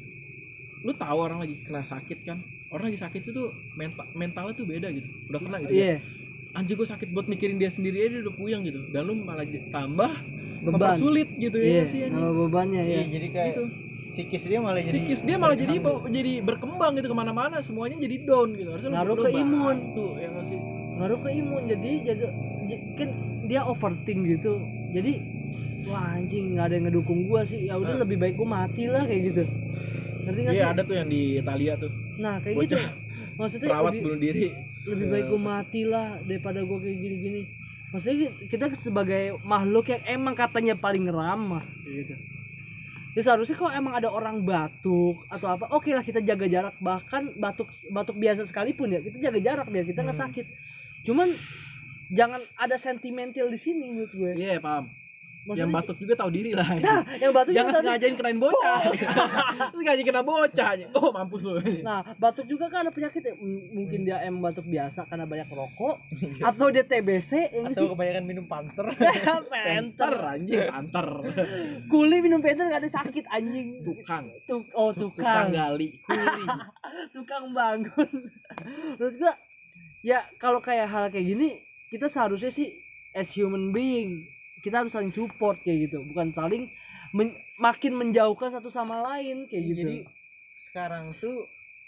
lu tahu orang lagi kena sakit kan. Orang lagi sakit itu tuh mental mentalnya tuh beda gitu. Udah kena gitu. iya, Ya. Anjing gue sakit buat mikirin dia sendiri aja dia udah puyeng gitu. Dan lu malah j- tambah beban. sulit gitu Iya, ya sih anjing. nama bebannya ya. Iya, jadi kayak Gitu. psikis dia malah jadi Psikis dia malah jadi terganggu. bawa- jadi berkembang gitu kemana-mana, semuanya jadi down gitu. Harusnya lu- Ngaruh lu ke imun. bantu, ya nggak sih. Ngaruh ke imun, jadi jadi j- kan dia overthink gitu, jadi wah anjing nggak ada yang ngedukung gua sih, ya udah Nah. lebih baik gua mati lah kayak gitu, ngerti nggak Iya sih? ada tuh yang di Italia tuh. Nah kayak gitu, Bocah maksudnya perawat lebih, bunuh diri. lebih baik gua mati lah daripada gua kayak gini-gini. Maksudnya kita sebagai makhluk yang emang katanya paling ramah kayak gitu, Ya seharusnya kalau emang ada orang batuk atau apa, oke lah kita jaga jarak, bahkan batuk batuk biasa sekalipun ya kita jaga jarak biar kita nggak Hmm. sakit. Cuman jangan ada sentimental di sini menurut gue. Iya, paham. Maksudnya- Yang batuk juga tahu diri lah. Nah, yang batuk Jangan juga tadi- sengajain kenain bocah. Terus sengaja kena bocah. Oh, mampus lu. Nah, batuk juga kan ada penyakit ya. M- Mungkin dia emang batuk biasa karena banyak rokok atau dia T B C yang Atau sih kebanyakan minum panter. Panter penter. anjing, panter. Kuli minum penter enggak ada sakit anjing. Tukang. Tuk oh Tukang tukang. gali, kuli. Tukang bangun. Menurut gua ya kalau kayak hal kayak gini kita seharusnya sih as human being kita harus saling support kayak gitu, bukan saling men- makin menjauhkan satu sama lain kayak gitu. Jadi sekarang tuh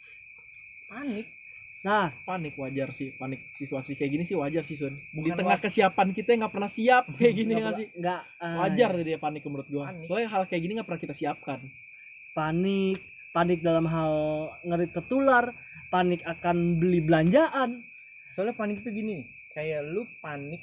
panik. Nah, Panik wajar sih, panik situasi kayak gini sih wajar sih Sun. Di Bukan tengah was- kesiapan kita nggak pernah siap kayak gini nggak nggak perlu- sih? nggak ah, Wajar dia panik menurut gua. Panik. Soalnya hal kayak gini nggak pernah kita siapkan. panik, panik dalam hal ngeri tertular, panik akan beli belanjaan. Soalnya panik itu gini nih, kayak lu panik,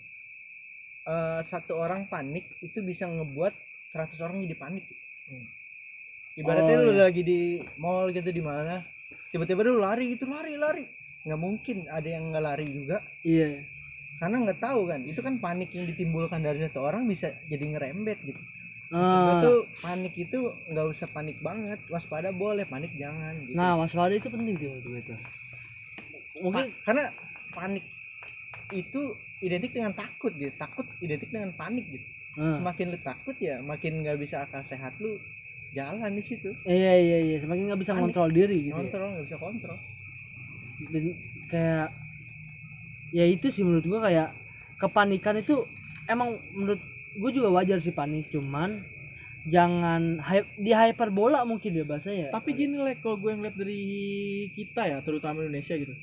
eh, satu orang panik itu bisa ngebuat seratus orang jadi panik. Hmm. Ibaratnya Oh, lu iya. lagi di mall gitu di mana, tiba-tiba lu lari gitu, lari lari, nggak mungkin ada yang nggak lari juga, Iya. karena nggak tahu kan, itu kan panik yang ditimbulkan dari satu orang bisa jadi ngerembet gitu. Maksud gua Ah, tuh panik itu nggak usah panik banget, waspada boleh, panik jangan gitu. nah, waspada itu penting sih menurut gue itu. Mungkin Pa- karena panik itu identik dengan takut gitu, takut identik dengan panik gitu. ah. Semakin lu takut ya makin nggak bisa akal sehat lu jalan di situ, Iya iya iya, semakin nggak bisa Panik. ngontrol diri gitu. Ya. kontrol nggak bisa kontrol. Dan kayak ya itu sih menurut gua kayak kepanikan itu emang menurut gue juga wajar sih panik, cuman jangan hy- di hyperbola mungkin ya bahasanya. Tapi gini lah, kalau gue ngeliat dari kita ya, terutama Indonesia gitu.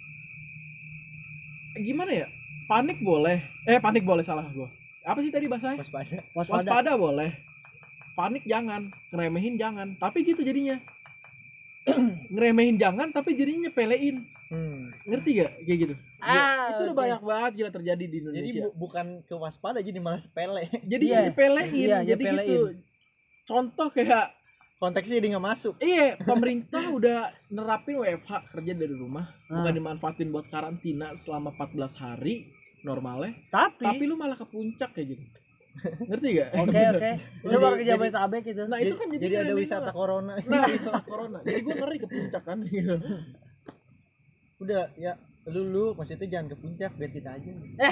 Gimana ya? Panik boleh. Eh, panik boleh, salah gue. Apa sih tadi bahasanya? Waspada. waspada. Waspada boleh. Panik jangan, ngeremehin jangan. Tapi gitu jadinya. Ngeremehin jangan, tapi jadinya nyepelein. Hmm. Ngerti gak? Kayak gitu. Ah, Itu udah oke. banyak banget gila terjadi di Jadi Indonesia. bu- bukan ke waspada, jadi malah sepele. Jadi Iya. nyepelein. Iya, Jadi nyepelein. gitu. Contoh kayak Konteksnya jadi nggak masuk. iya, pemerintah udah nerapin W F H, kerja dari rumah, Ah. bukan dimanfaatin buat karantina selama empat belas hari normalnya, Tapi, tapi lu malah ke puncak kayak gitu. Ngerti gak? oke oke. Itu Jadi- baru ke jadi- Jabodetabek itu. Nah, itu Jadi- kan jadi, jadi ada ngeremehin wisata banget. corona. Nah, wisata corona. Jadi gua ngeri ke puncak kan gitu. Udah ya, lu lu maksudnya jangan ke puncak, biar kita aja.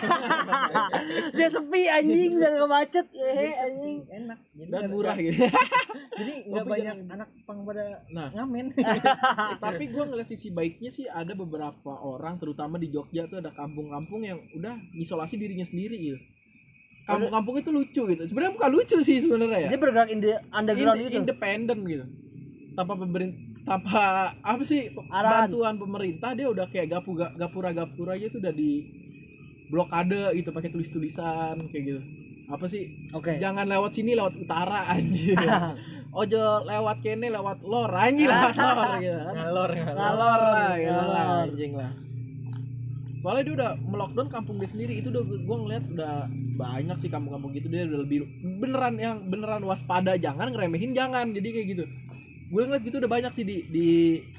Dia sepi anjing dan nggak macet ya Jadi anjing. sepi, enak. Jadi Dan nggak- murah gitu. Jadi nggak Tapi banyak jangan- anak pang pada Nah, ngamen. tapi gua ngeliat sisi baiknya sih ada beberapa orang terutama di Jogja tuh ada kampung-kampung yang udah isolasi dirinya sendiri gitu. Kampung-kampung itu lucu gitu. Sebenarnya bukan lucu sih sebenarnya ya. Dia bergerak in the underground Inde- gitu. independen gitu, tanpa pemerintah, tanpa apa sih Arahan. bantuan pemerintah, dia udah kayak gapu gapura gapura aja tuh udah di blokade gitu pakai tulis tulisan kayak gitu. Apa sih, Oke. jangan lewat sini, lewat utara anjir. Ojo lewat kene, lewat lor anjir, lewat lor gitu kan. Ngalor Ngalor. Ngalor lah gitu lah Ngalor. anjing lah. Soalnya dia udah melockdown kampung dia sendiri, itu udah gua ngeliat udah banyak sih kampung-kampung gitu, dia udah lebih beneran yang beneran waspada, jangan ngeremehin jangan, jadi kayak gitu. Gue ngeliat gitu udah banyak sih di di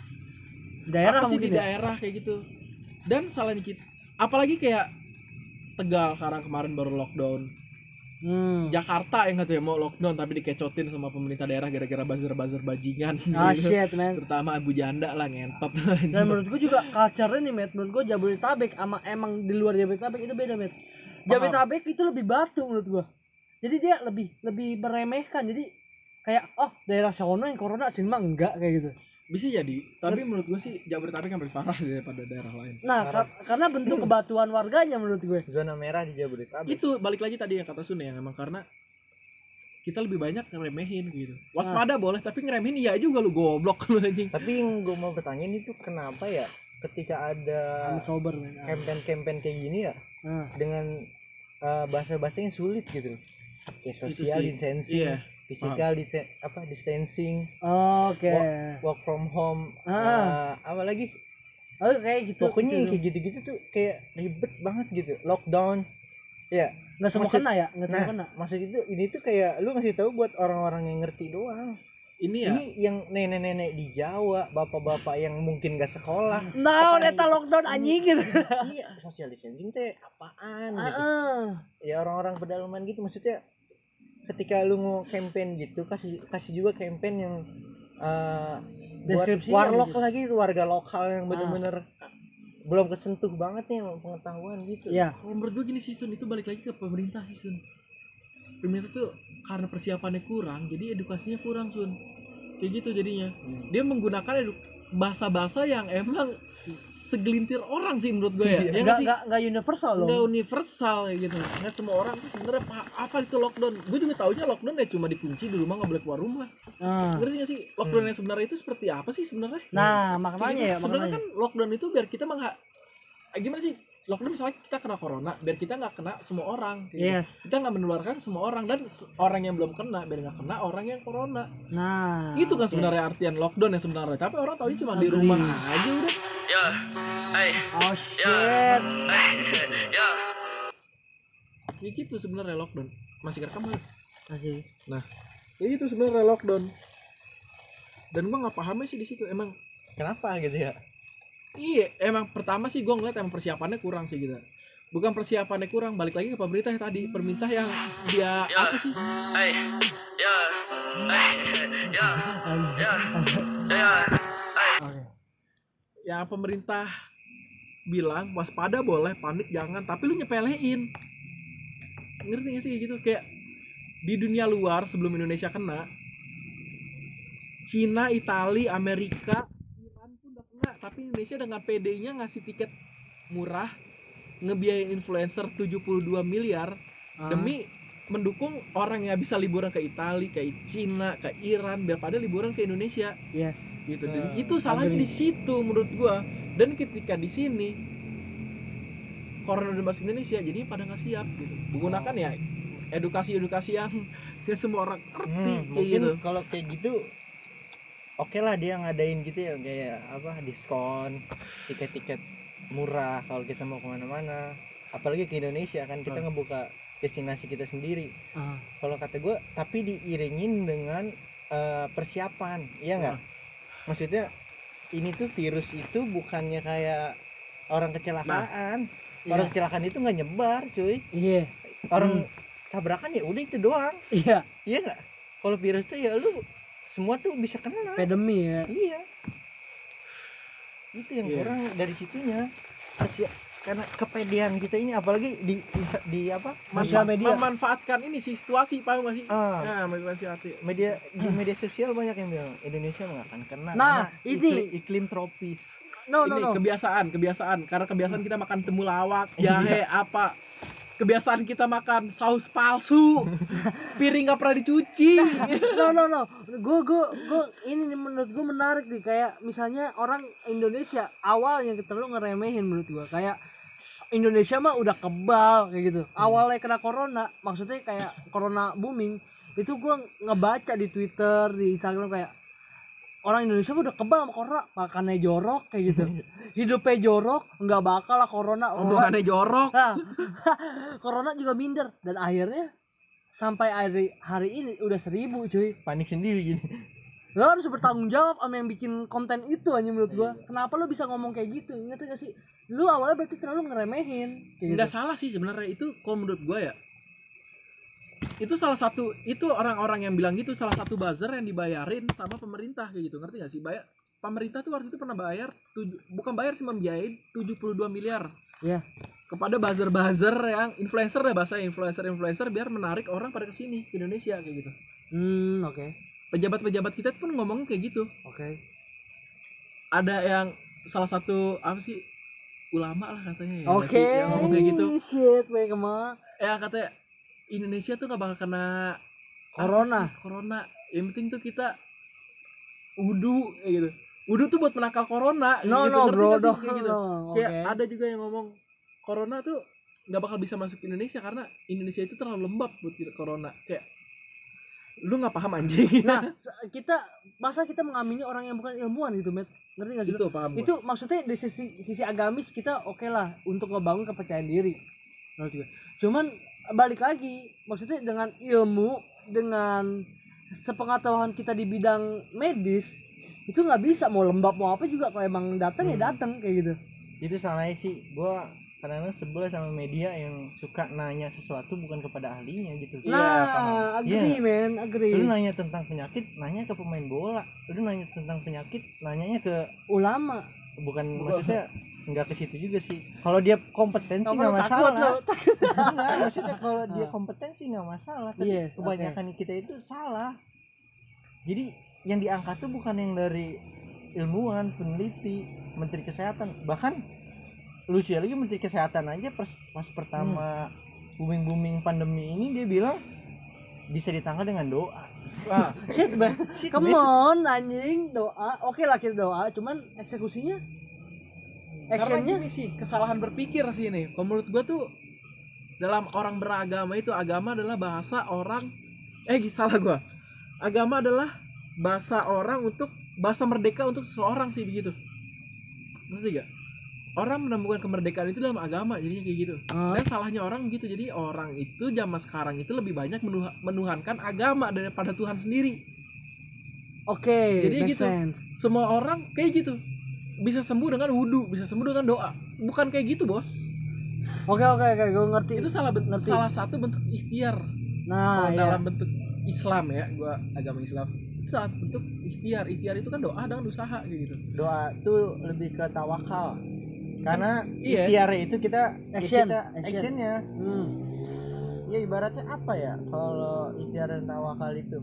Daerah apa sih di mungkin ya. daerah kayak gitu. Dan salahnya kita, apalagi kayak Tegal sekarang kemarin baru lockdown. Hmm. Jakarta yang katanya mau lockdown tapi dikecotin sama pemerintah daerah gara-gara buzzer-buzzer bajingan. Ah gitu. shit man. Terutama Abu Janda lah ngentot. Dan menurut gua juga culture-nya nih Met, menurut gua Jabodetabek sama emang di luar Jabodetabek itu beda Met. Jabodetabek itu lebih batu menurut gua. Jadi dia lebih lebih meremehkan. Jadi kayak oh daerah sono yang corona sini mah enggak kayak gitu. Bisa jadi, tapi menurut gue sih Jabodetabek yang paling parah daripada daerah lain. Nah, Parah. kar- karena bentuk kebatuan warganya menurut gue. Zona merah di Jabodetabek. Itu balik lagi tadi yang kata Sun ya, emang karena kita lebih banyak ngeremehin gitu. Waspada boleh, tapi ngeremehin iya juga lu goblok lu anjing. Tapi yang gue mau bertanya itu kenapa ya ketika ada Sama sober men. Ah. campaign-campaign kayak gini ya Ah. dengan uh, bahasa-bahasa yang sulit gitu loh. Kayak Itu social sih. distancing, Iya. physical dista- apa distancing, Oke. work from home, Ah. uh, apa lagi? Oh kayak gitu. Pokoknya yang gitu. kayak gitu-gitu tuh kayak ribet banget gitu. Lockdown. Ya, Nggak semua maksud- kena ya, nggak semua nah, kena. maksud itu ini tuh kayak lu ngasih tahu buat orang-orang yang ngerti doang. ini ya Ini yang nenek-nenek di Jawa, bapak-bapak yang mungkin gak sekolah. Nah, Petani. eta lockdown anjing gitu. Iya, social distancing teh apaan gitu. Heeh. Ya orang-orang pedalaman gitu, maksudnya ketika lu mau campaign gitu, kasih kasih juga campaign yang uh, buat Deskripsinya warlock gitu. lagi, warga lokal yang Ah. bener-bener belum kesentuh banget nih sama pengetahuan gitu. Iya. kalau menurut gue gini sih Sun, itu balik lagi ke pemerintah sih Sun. Pemerintah tuh karena persiapannya kurang, jadi edukasinya kurang Sun. Kayak gitu jadinya. Hmm. Dia menggunakan edu- bahasa-bahasa yang emang segelintir orang sih menurut gue ya. Iya. Ya Enggak nggak sih? enggak enggak universal loh. Nggak universal kayak gitu. Nggak semua orang tuh sebenarnya pa- apa itu lockdown. Gue juga taunya lockdown ya cuma dikunci di rumah, nggak boleh keluar rumah. Nah, Ngerti nggak sih? Lockdown yang sebenarnya itu seperti apa sih sebenarnya? nah Kayak maknanya gitu. ya, Sebenarnya maknanya. kan lockdown itu biar kita mengha eh, gimana sih? Lockdown misalnya kita kena corona, biar kita nggak kena semua orang. Kayak gitu. Yes. Kita nggak menularkan semua orang, dan se- orang yang belum kena biar nggak kena orang yang corona. Nah, Itu kan oke. sebenarnya artian lockdown yang sebenarnya. Tapi orang tahu cuma di Agree. rumah aja udah. Oh shit. Kayak gitu sebenarnya lockdown. Masih kerekam nggak? Masih. Kayak gitu sebenarnya lockdown. Dan gua nggak pahamnya sih di situ. Emang Kenapa gitu ya? iya, emang pertama sih gua ngeliat emang persiapannya kurang sih gitu. Bukan persiapannya kurang, balik lagi ke pemerintah yang tadi, pemerintah yang dia apa sih? Oke. Ya pemerintah bilang waspada boleh, panik jangan, tapi lu nyepelein. Ngerti gak sih kayak gitu? Kayak di dunia luar sebelum Indonesia kena, Cina, Itali, Amerika, Iran pun udah kena, tapi Indonesia dengan P D-nya ngasih tiket murah, ngebiayain influencer tujuh puluh dua miliar Ah. demi mendukung orang yang bisa liburan ke Itali, ke Cina, ke Iran, biar pada liburan ke Indonesia Yes. gitu. Dan Hmm, itu salahnya agree. di situ menurut gua. Dan ketika di sini corona udah masuk Indonesia, jadi pada nggak siap gitu. Menggunakan ya edukasi-edukasi yang ke semua orang ngerti Hmm, kayak mungkin gitu. kalau kayak gitu oke lah dia ngadain gitu ya, kayak apa, diskon tiket-tiket murah kalau kita mau kemana-mana, apalagi ke Indonesia kan kita Hmm. ngebuka destinasi kita sendiri. Ah. Kalau kata gue, tapi diiringin dengan eh, persiapan, iya nggak? Maksudnya ini tuh virus itu bukannya kayak orang kecelakaan. Orang Iya. kecelakaan itu nggak nyebar, cuy. Iya. Orang tabrakan ya udah itu doang, Iya. iya nggak? Kalau virus tuh ya lu semua tuh bisa kena. Pandemi ya. Iya. Itu yang Iya. kurang dari situnya. Persia- karena kepedean kita ini, apalagi di di, di apa? Sosial Memanfa- media. memanfaatkan ini sih situasi, paham gak sih? Ah, Nah, memanfaatkan media di media sosial banyak yang bilang Indonesia nggak akan kena Nah, karena ini. iklim, iklim tropis. No no ini no. kebiasaan, kebiasaan. Karena kebiasaan kita makan temulawak, jahe, apa. Kebiasaan kita makan saus palsu, piring nggak pernah dicuci. No no no. Gue gue gue ini nih menurut gue menarik nih, kayak misalnya orang Indonesia awalnya terlalu ngeremehin menurut gue, kayak Indonesia mah udah kebal kayak gitu. Awalnya kena corona, maksudnya kayak corona booming, itu gue ngebaca di Twitter, di Instagram, kayak orang Indonesia mah udah kebal sama corona, makannya jorok kayak gitu. Hidupnya jorok, nggak bakal lah corona. Omongannya jorok. Nah, corona juga minder, dan akhirnya sampai hari hari ini udah seribu cuy. Panik sendiri gini. Lo harus bertanggung jawab sama yang bikin konten itu aja menurut gua. Kenapa lo bisa ngomong kayak gitu? Ngerti gak sih? Lu awalnya berarti terlalu ngeremehin kayak Nggak gitu. salah sih sebenarnya itu, kalau menurut gua ya. Itu salah satu, itu orang-orang yang bilang gitu salah satu buzzer yang dibayarin sama pemerintah kayak gitu. Ngerti gak sih? Bayar pemerintah tuh waktu itu pernah bayar tujuh, bukan bayar sih, membiayain tujuh puluh dua miliar. Iya. Kepada buzzer-buzzer yang influencer ya, bahasa influencer-influencer, biar menarik orang pada kesini ke Indonesia kayak gitu. Hmm, oke. Pejabat-pejabat kita pun ngomong kayak gitu. Oke. Ada yang salah satu apa sih, ulama lah katanya ya, Oke. yang ngomong kayak gitu. Shit, baik emang. Ya katanya Indonesia tuh gak bakal kena Corona. apa sih, corona. Yang penting tuh kita wudu kayak gitu. Wudu tuh buat menangkal corona. No gitu. no Ngerti bro, gak sih? no, Kayak gitu. no. Kayak Oke. ada juga yang ngomong corona tuh nggak bakal bisa masuk ke Indonesia karena Indonesia itu terlalu lembab buat kita corona. Kayak lu nggak paham anjing. Nah, se- kita masa kita mengamini orang yang bukan ilmuwan gitu, Met. Ngerti gak sih? lu? Itu paham gua. Itu maksudnya di sisi sisi agamis kita oke lah untuk ngebangun kepercayaan diri, menurut gue. Cuman balik lagi, maksudnya dengan ilmu, dengan sepengetahuan kita di bidang medis itu nggak bisa mau lembab mau apa juga kalau emang datang Hmm. ya datang kayak gitu. Itu salahnya sih gua kadang-kadang sebel sama media yang suka nanya sesuatu bukan kepada ahlinya gitu. Iya, Nah, paham. agree men, agree. Lu nanya tentang penyakit, nanya ke pemain bola. Lu nanya tentang penyakit, nanyanya ke Ulama. bukan Wah. maksudnya nggak ke situ juga sih. Kalau dia kompetensi Kamu nggak takut lo, masalah. takut. Enggak, maksudnya kalau dia Ah. kompetensi nggak masalah. Tapi Yes, kebanyakan kita itu salah. Jadi yang diangkat tuh bukan yang dari ilmuwan, peneliti, menteri kesehatan. Bahkan lucu ya lagi menteri kesehatan aja pas, pas pertama booming booming pandemi ini dia bilang bisa ditangkal dengan doa. Wah, Shit, man. Shit, Come man. on, anjing, doa. Oke lah kita doa, cuman eksekusinya karena actionnya gini sih kesalahan berpikir sih ini. Kalau menurut gua tuh dalam orang beragama itu agama adalah bahasa orang eh salah gua. Agama adalah bahasa orang untuk bahasa merdeka untuk seseorang sih begitu. Ngerti gak? Orang menemukan kemerdekaan itu dalam agama jadinya kayak gitu. Ah. Dan salahnya orang gitu. Jadi orang itu zaman sekarang itu lebih banyak menuha- menuhankan agama daripada Tuhan sendiri. Oke, Jadi make gitu. sense. Semua orang kayak gitu. Bisa sembuh dengan wudhu, bisa sembuh dengan doa. Bukan kayak gitu, Bos. Oke oke oke, gue ngerti. Itu salah ben- Ngerti. salah satu bentuk ikhtiar. Nah, Kalau ya. dalam bentuk Islam ya, gua agama Islam. Itu salah satu bentuk ikhtiar. Ikhtiar itu kan doa dengan usaha kayak gitu. Doa tuh lebih ke tawakal. Karena Iya. ikhtiar itu kita Action, kita action. actionnya. Hmm. Ya ibaratnya apa ya kalau ikhtiar dan tawakal itu?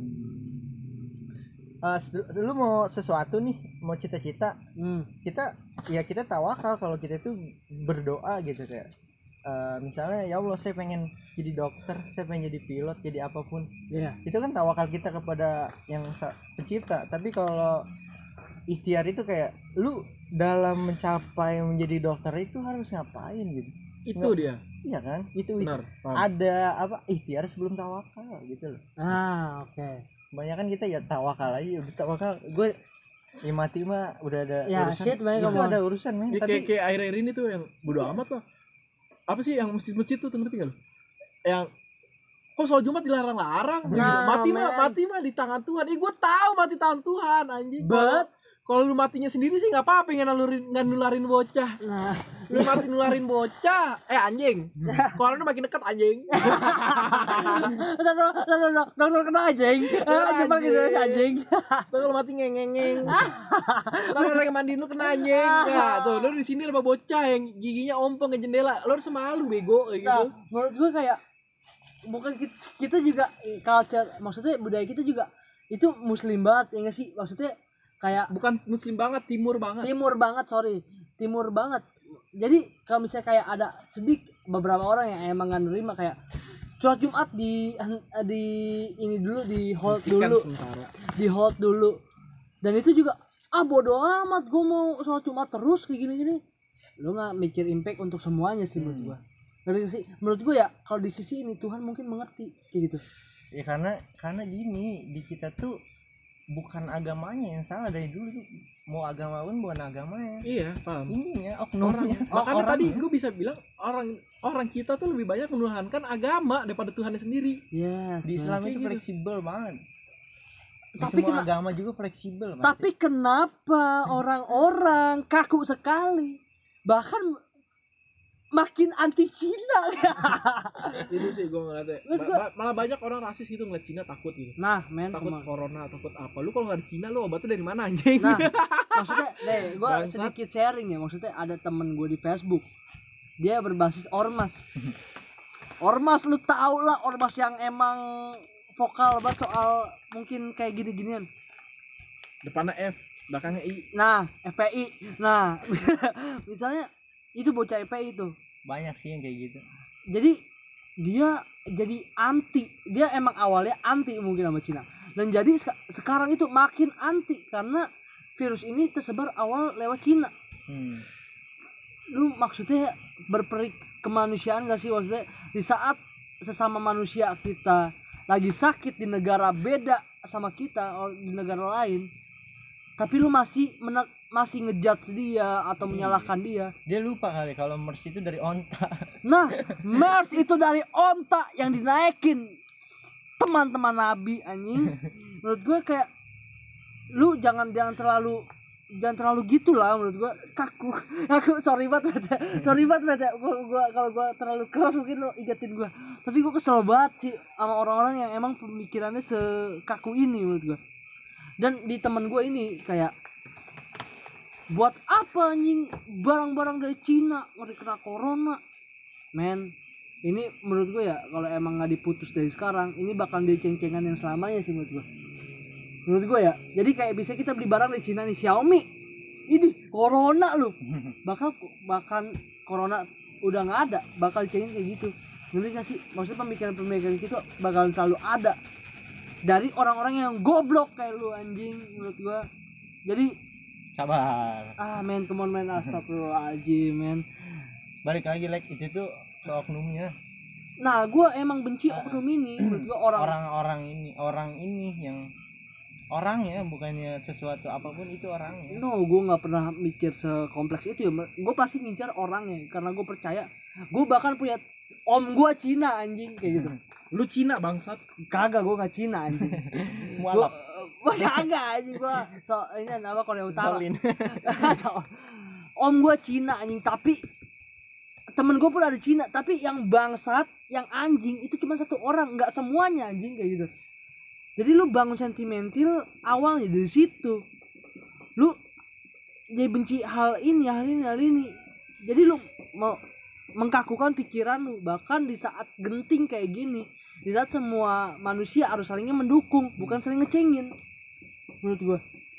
Eh, se- lu mau sesuatu nih, mau cita-cita, Hmm. kita ya kita tawakal kalau kita itu berdoa gitu kayak eh, misalnya ya Allah saya pengen jadi dokter, saya pengen jadi pilot, jadi apapun. Iya. Itu kan tawakal kita kepada yang sa- pencipta. Tapi kalau ikhtiar itu kayak lu dalam mencapai menjadi dokter itu harus ngapain gitu. Itu Nggak- dia. Iya kan? Itu Benar. paham. ada apa ikhtiar sebelum tawakal gitu loh. Ah, oke. Kebanyakan kita ya tawakal aja, udah tawakal. Gue ya mati mah udah ada Ya, urusan. shit, banyak Itu ngomong. ada urusan men. Ya, Tapi kayak kayak akhir-akhir ini tuh yang bodo amat lah. Apa sih yang masjid-masjid tuh ngerti gak lu? Yang kok sholat Jumat dilarang-larang? Nah, Gitu. mati mah man. mati mah di tangan Tuhan. Eh gue tahu mati tangan Tuhan anjing. But- Kalau lu matinya sendiri sih nggak apa-apa, nggak nularin nggak nularin bocah. Nah, Lu mati nularin bocah, eh anjing. Kalau lu makin deket anjing. no, no, no, no, no, dokter kena anjing. Eh, cepat gitu anjing. Tuh kalau mati ngeng-ngeng. Kalau orang yang mandiin lu kena anjing. Ya, tuh lu di sini ada bocah yang giginya ompong ke jendela. Lu harus malu bego kayak gitu. Nah, menurut gue kayak bukan kita, kita juga culture, maksudnya budaya kita juga itu muslim banget ya nggak sih? Maksudnya kayak Bukan muslim banget, timur banget. timur banget, sorry, timur banget. Jadi kalau misalnya kayak ada sedikit beberapa orang yang emang nggak nerima kayak sholat Jumat di di ini dulu di hold Ikan dulu, sementara. di hold dulu. Dan itu juga ah bodo amat, gue mau sholat Jumat terus kayak gini-gini. Lu nggak mikir impact untuk semuanya sih menurut Hmm. gua. Ngerti nggak sih? Menurut gua ya kalau di sisi ini Tuhan mungkin mengerti kayak gitu. ya karena karena gini di kita tuh bukan agamanya yang salah dari dulu tuh. Mau agama pun bukan agamanya. Iya, paham. Ininya Orangnya. oknumnya. Makanya Orangnya. tadi gue bisa bilang orang orang kita tuh lebih banyak menuhankan agama daripada Tuhannya sendiri. Yes. Di Islam Kayak itu gitu. fleksibel banget. Di Tapi semua kena- agama juga fleksibel. pasti. Tapi kenapa orang-orang kaku sekali? Bahkan makin anti Cina. Itu sih gue ngeliatnya. Terus Ba- gua- ba- malah banyak orang rasis gitu ngeliat Cina takut gitu. Nah, men, Takut kemana? corona, takut apa. Lu kalau nggak di Cina lu obatnya dari mana anjing? Nah, maksudnya, deh, gue Bangsat. sedikit sharing ya. Maksudnya ada temen gue di Facebook, dia berbasis ormas. Ormas lu tau lah, ormas yang emang vokal banget soal mungkin kayak gini-ginian. Depannya F, belakangnya I. Nah, F P I. Nah, misalnya itu bocah F P I itu. banyak sih yang kayak gitu. Jadi dia jadi anti. Dia emang awalnya anti mungkin sama Cina. Dan jadi seka- sekarang itu makin anti karena virus ini tersebar awal lewat Cina. Hmm. Lu maksudnya berperik kemanusiaan gak sih, maksudnya di saat sesama manusia kita lagi sakit di negara beda sama kita, di negara lain, tapi lu masih mena- masih ngejudge dia atau menyalahkan dia. Dia lupa kali kalau MERS itu dari onta. Nah, MERS itu dari onta yang dinaikin teman-teman Nabi anjing. menurut gue kayak lu jangan jangan terlalu jangan terlalu gitu lah menurut gua. Kaku aku sorry banget Bete. sorry banget Bete. gua, gua kalau gua terlalu keras mungkin lu ingetin gua, tapi gua kesel banget sih sama orang-orang yang emang pemikirannya sekaku ini menurut gua. Dan di temen gua ini kayak buat apa anjing barang-barang dari Cina ngeri kena corona men. Ini menurut gua ya kalau emang nggak diputus dari sekarang ini bakal diceng-cengan yang selamanya sih menurut gua. Menurut gue ya, jadi kayak bisa kita beli barang di Cina nih, Xiaomi, ini corona lu, bakal bahkan corona udah nggak ada, bakal dicengin kayak gitu, ngerti gak sih? Maksudnya pemikiran-pemikiran gitu bakalan selalu ada dari orang-orang yang goblok kayak lu anjing, menurut gue. Jadi sabar. Ah men, come on men, astagfirullahaladzim men. Balik lagi like itu tuh ke oknumnya. Nah, gue emang benci oknum ini, menurut gue orang orang-orang ini, orang ini yang orangnya bukannya sesuatu apapun itu orangnya. No, gue nggak pernah mikir sekompleks itu ya. Gue pasti ngincar orangnya karena gue percaya. Gue bahkan punya om gue Cina anjing kayak gitu. Lu Cina bangsat. Kagak, gue nggak Cina anjing. Mualaf. Gue kagak anjing, gue so ini nama Korea Utara. Solin. Om gue Cina anjing, tapi temen gue pun ada Cina, tapi yang bangsat, yang anjing itu cuma satu orang, nggak semuanya anjing kayak gitu. Jadi lu bangun sentimental awalnya dari situ. Lu jadi benci hal ini, hal ini, hal ini. Jadi lu mau mengkakukan pikiran lu bahkan di saat genting kayak gini. Di saat semua manusia harus salingnya mendukung, bukan saling ngecengin. Menurut gua.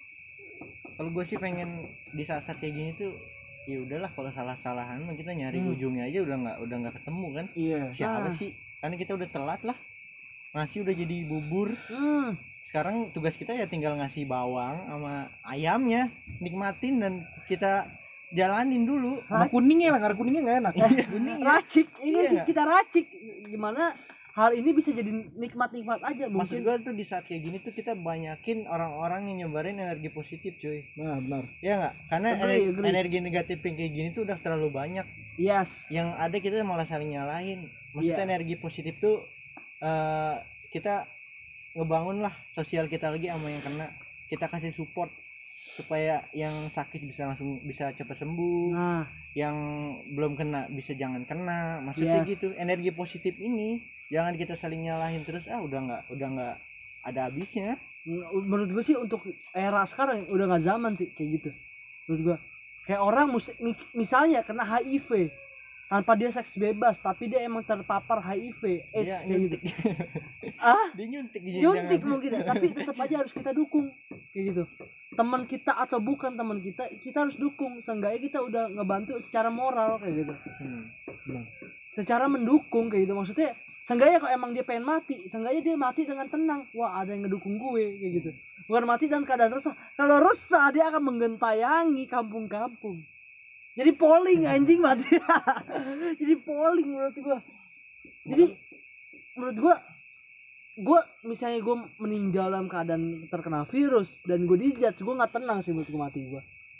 Kalau gue sih pengen di saat-saat kayak gini tuh ya udahlah, kalau salah-salahan mah kita nyari Hmm. ujungnya aja udah nggak udah nggak ketemu kan. Iya. Siapa Ah. sih? Karena kita udah telat lah. Nasi udah jadi bubur. Hmm. Sekarang tugas kita ya tinggal ngasih bawang sama ayamnya, nikmatin dan kita jalanin dulu. Sama kuningnya lah, karena kuningnya nggak enak. Kuning ya. Racik, ini Iya sih nggak? kita racik. Gimana hal ini bisa jadi nikmat-nikmat aja Maksud mungkin. gue tuh di saat kayak gini tuh kita banyakin orang-orang yang nyebarin energi positif cuy. Nah, benar. Ya nggak? Karena Agree, energi, agree. energi negatif yang kayak gini tuh udah terlalu banyak. Yes. Yang ada kita malah saling nyalahin. Maksudnya Iya. energi positif tuh eh, kita ngebangun lah sosial kita lagi sama yang kena. Kita kasih support supaya yang sakit bisa langsung bisa cepat sembuh. Nah, Yang belum kena bisa jangan kena. Maksudnya Yes. gitu. Energi positif ini jangan kita saling nyalahin terus, ah udah nggak udah nggak ada habisnya. menurut gue sih untuk era sekarang udah nggak zaman sih kayak gitu. Menurut gue kayak orang mus- mi- misalnya kena H I V tanpa dia seks bebas tapi dia emang terpapar H I V AIDS Dia kayak gitu. nyuntik. Ah, Dia nyuntik di sini, nyuntik jangan. mungkin ya, tapi tetap aja harus kita dukung kayak gitu. Teman kita atau bukan teman kita, kita harus dukung. Seenggaknya kita udah ngebantu secara moral kayak gitu. Hmm. Secara mendukung kayak gitu, maksudnya seenggaknya kalau emang dia pengen mati, seenggaknya dia mati dengan tenang. Wah, ada yang ngedukung gue kayak gitu. Bukan mati dalam keadaan resah. Kalau resah dia akan menggentayangi kampung-kampung. Jadi polling anjing mati. Jadi polling menurut gua. Jadi menurut gua, gua misalnya gua meninggal dalam keadaan terkena virus dan gua dijudge, gua nggak tenang sih menurut gua mati gua.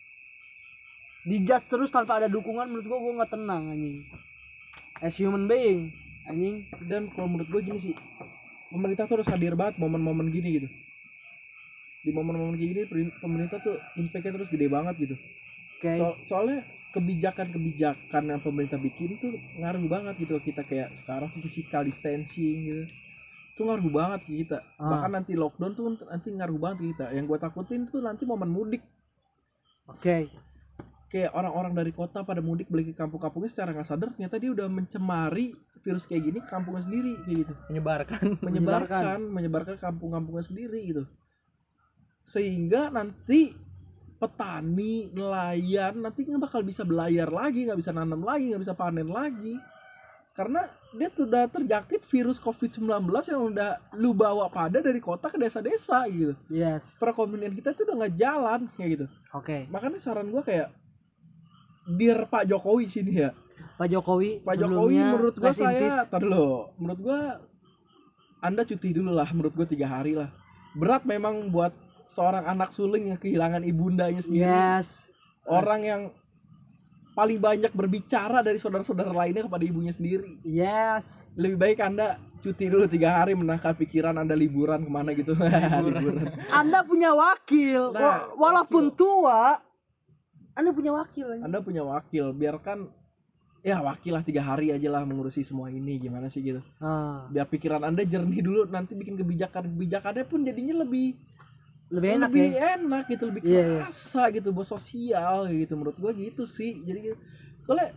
Dijudge terus tanpa ada dukungan, menurut gua gua nggak tenang anjing. As human being anjing. Dan kalau menurut gue gini sih, pemerintah tuh harus hadir banget momen-momen gini gitu. Di momen-momen kayak gini perin- pemerintah tuh impact-nya terus gede banget gitu. Oke. So- soalnya kebijakan-kebijakan yang pemerintah bikin tuh ngaruh banget gitu ke kita, kayak sekarang tuh physical distancing gitu. Itu ngaruh banget ke kita. Ah. Bahkan nanti lockdown tuh nanti ngaruh banget ke kita. Yang gue takutin tuh nanti momen mudik. Oke. Kayak orang-orang dari kota pada mudik balik ke kampung-kampungnya secara nggak sadar ternyata dia udah mencemari virus kayak gini kampungnya sendiri kayak gitu. Menyebarkan. menyebarkan menyebarkan kampung-kampungnya sendiri gitu, sehingga nanti petani nelayan nanti nggak bakal bisa belayar lagi, nggak bisa nanam lagi, nggak bisa panen lagi karena dia sudah terjangkit virus covid sembilan belas yang udah lu bawa pada dari kota ke desa-desa gitu. Yes. Perekonomian kita tuh udah nggak jalan kayak gitu. Oke. Makanya saran gua kayak Dear Pak Jokowi sini ya. Pak Jokowi. Pak Jokowi sebelumnya, menurut gua rest in peace. saya tar dulu. Menurut gua Anda cuti dulu lah, menurut gua tiga hari lah. Berat memang buat seorang anak suling yang kehilangan ibundanya sendiri. Yes. Orang yang paling banyak berbicara dari saudara-saudara lainnya kepada ibunya sendiri. Yes. Lebih baik Anda cuti dulu tiga hari menakar pikiran Anda liburan kemana gitu. Liburan. Anda punya wakil. Nah, Wa- walaupun wakil. tua, Anda punya wakil. anjing. Anda punya wakil, biarkan ya wakil lah tiga hari aja lah mengurusi semua ini, gimana sih gitu. Ah, Biar pikiran Anda jernih dulu, nanti bikin kebijakan-kebijakannya pun jadinya lebih lebih enak lebih ya. enak gitu, lebih Iya, iya. kerasa gitu, bos sosial gitu menurut gua gitu sih. Jadi gitu. Soalnya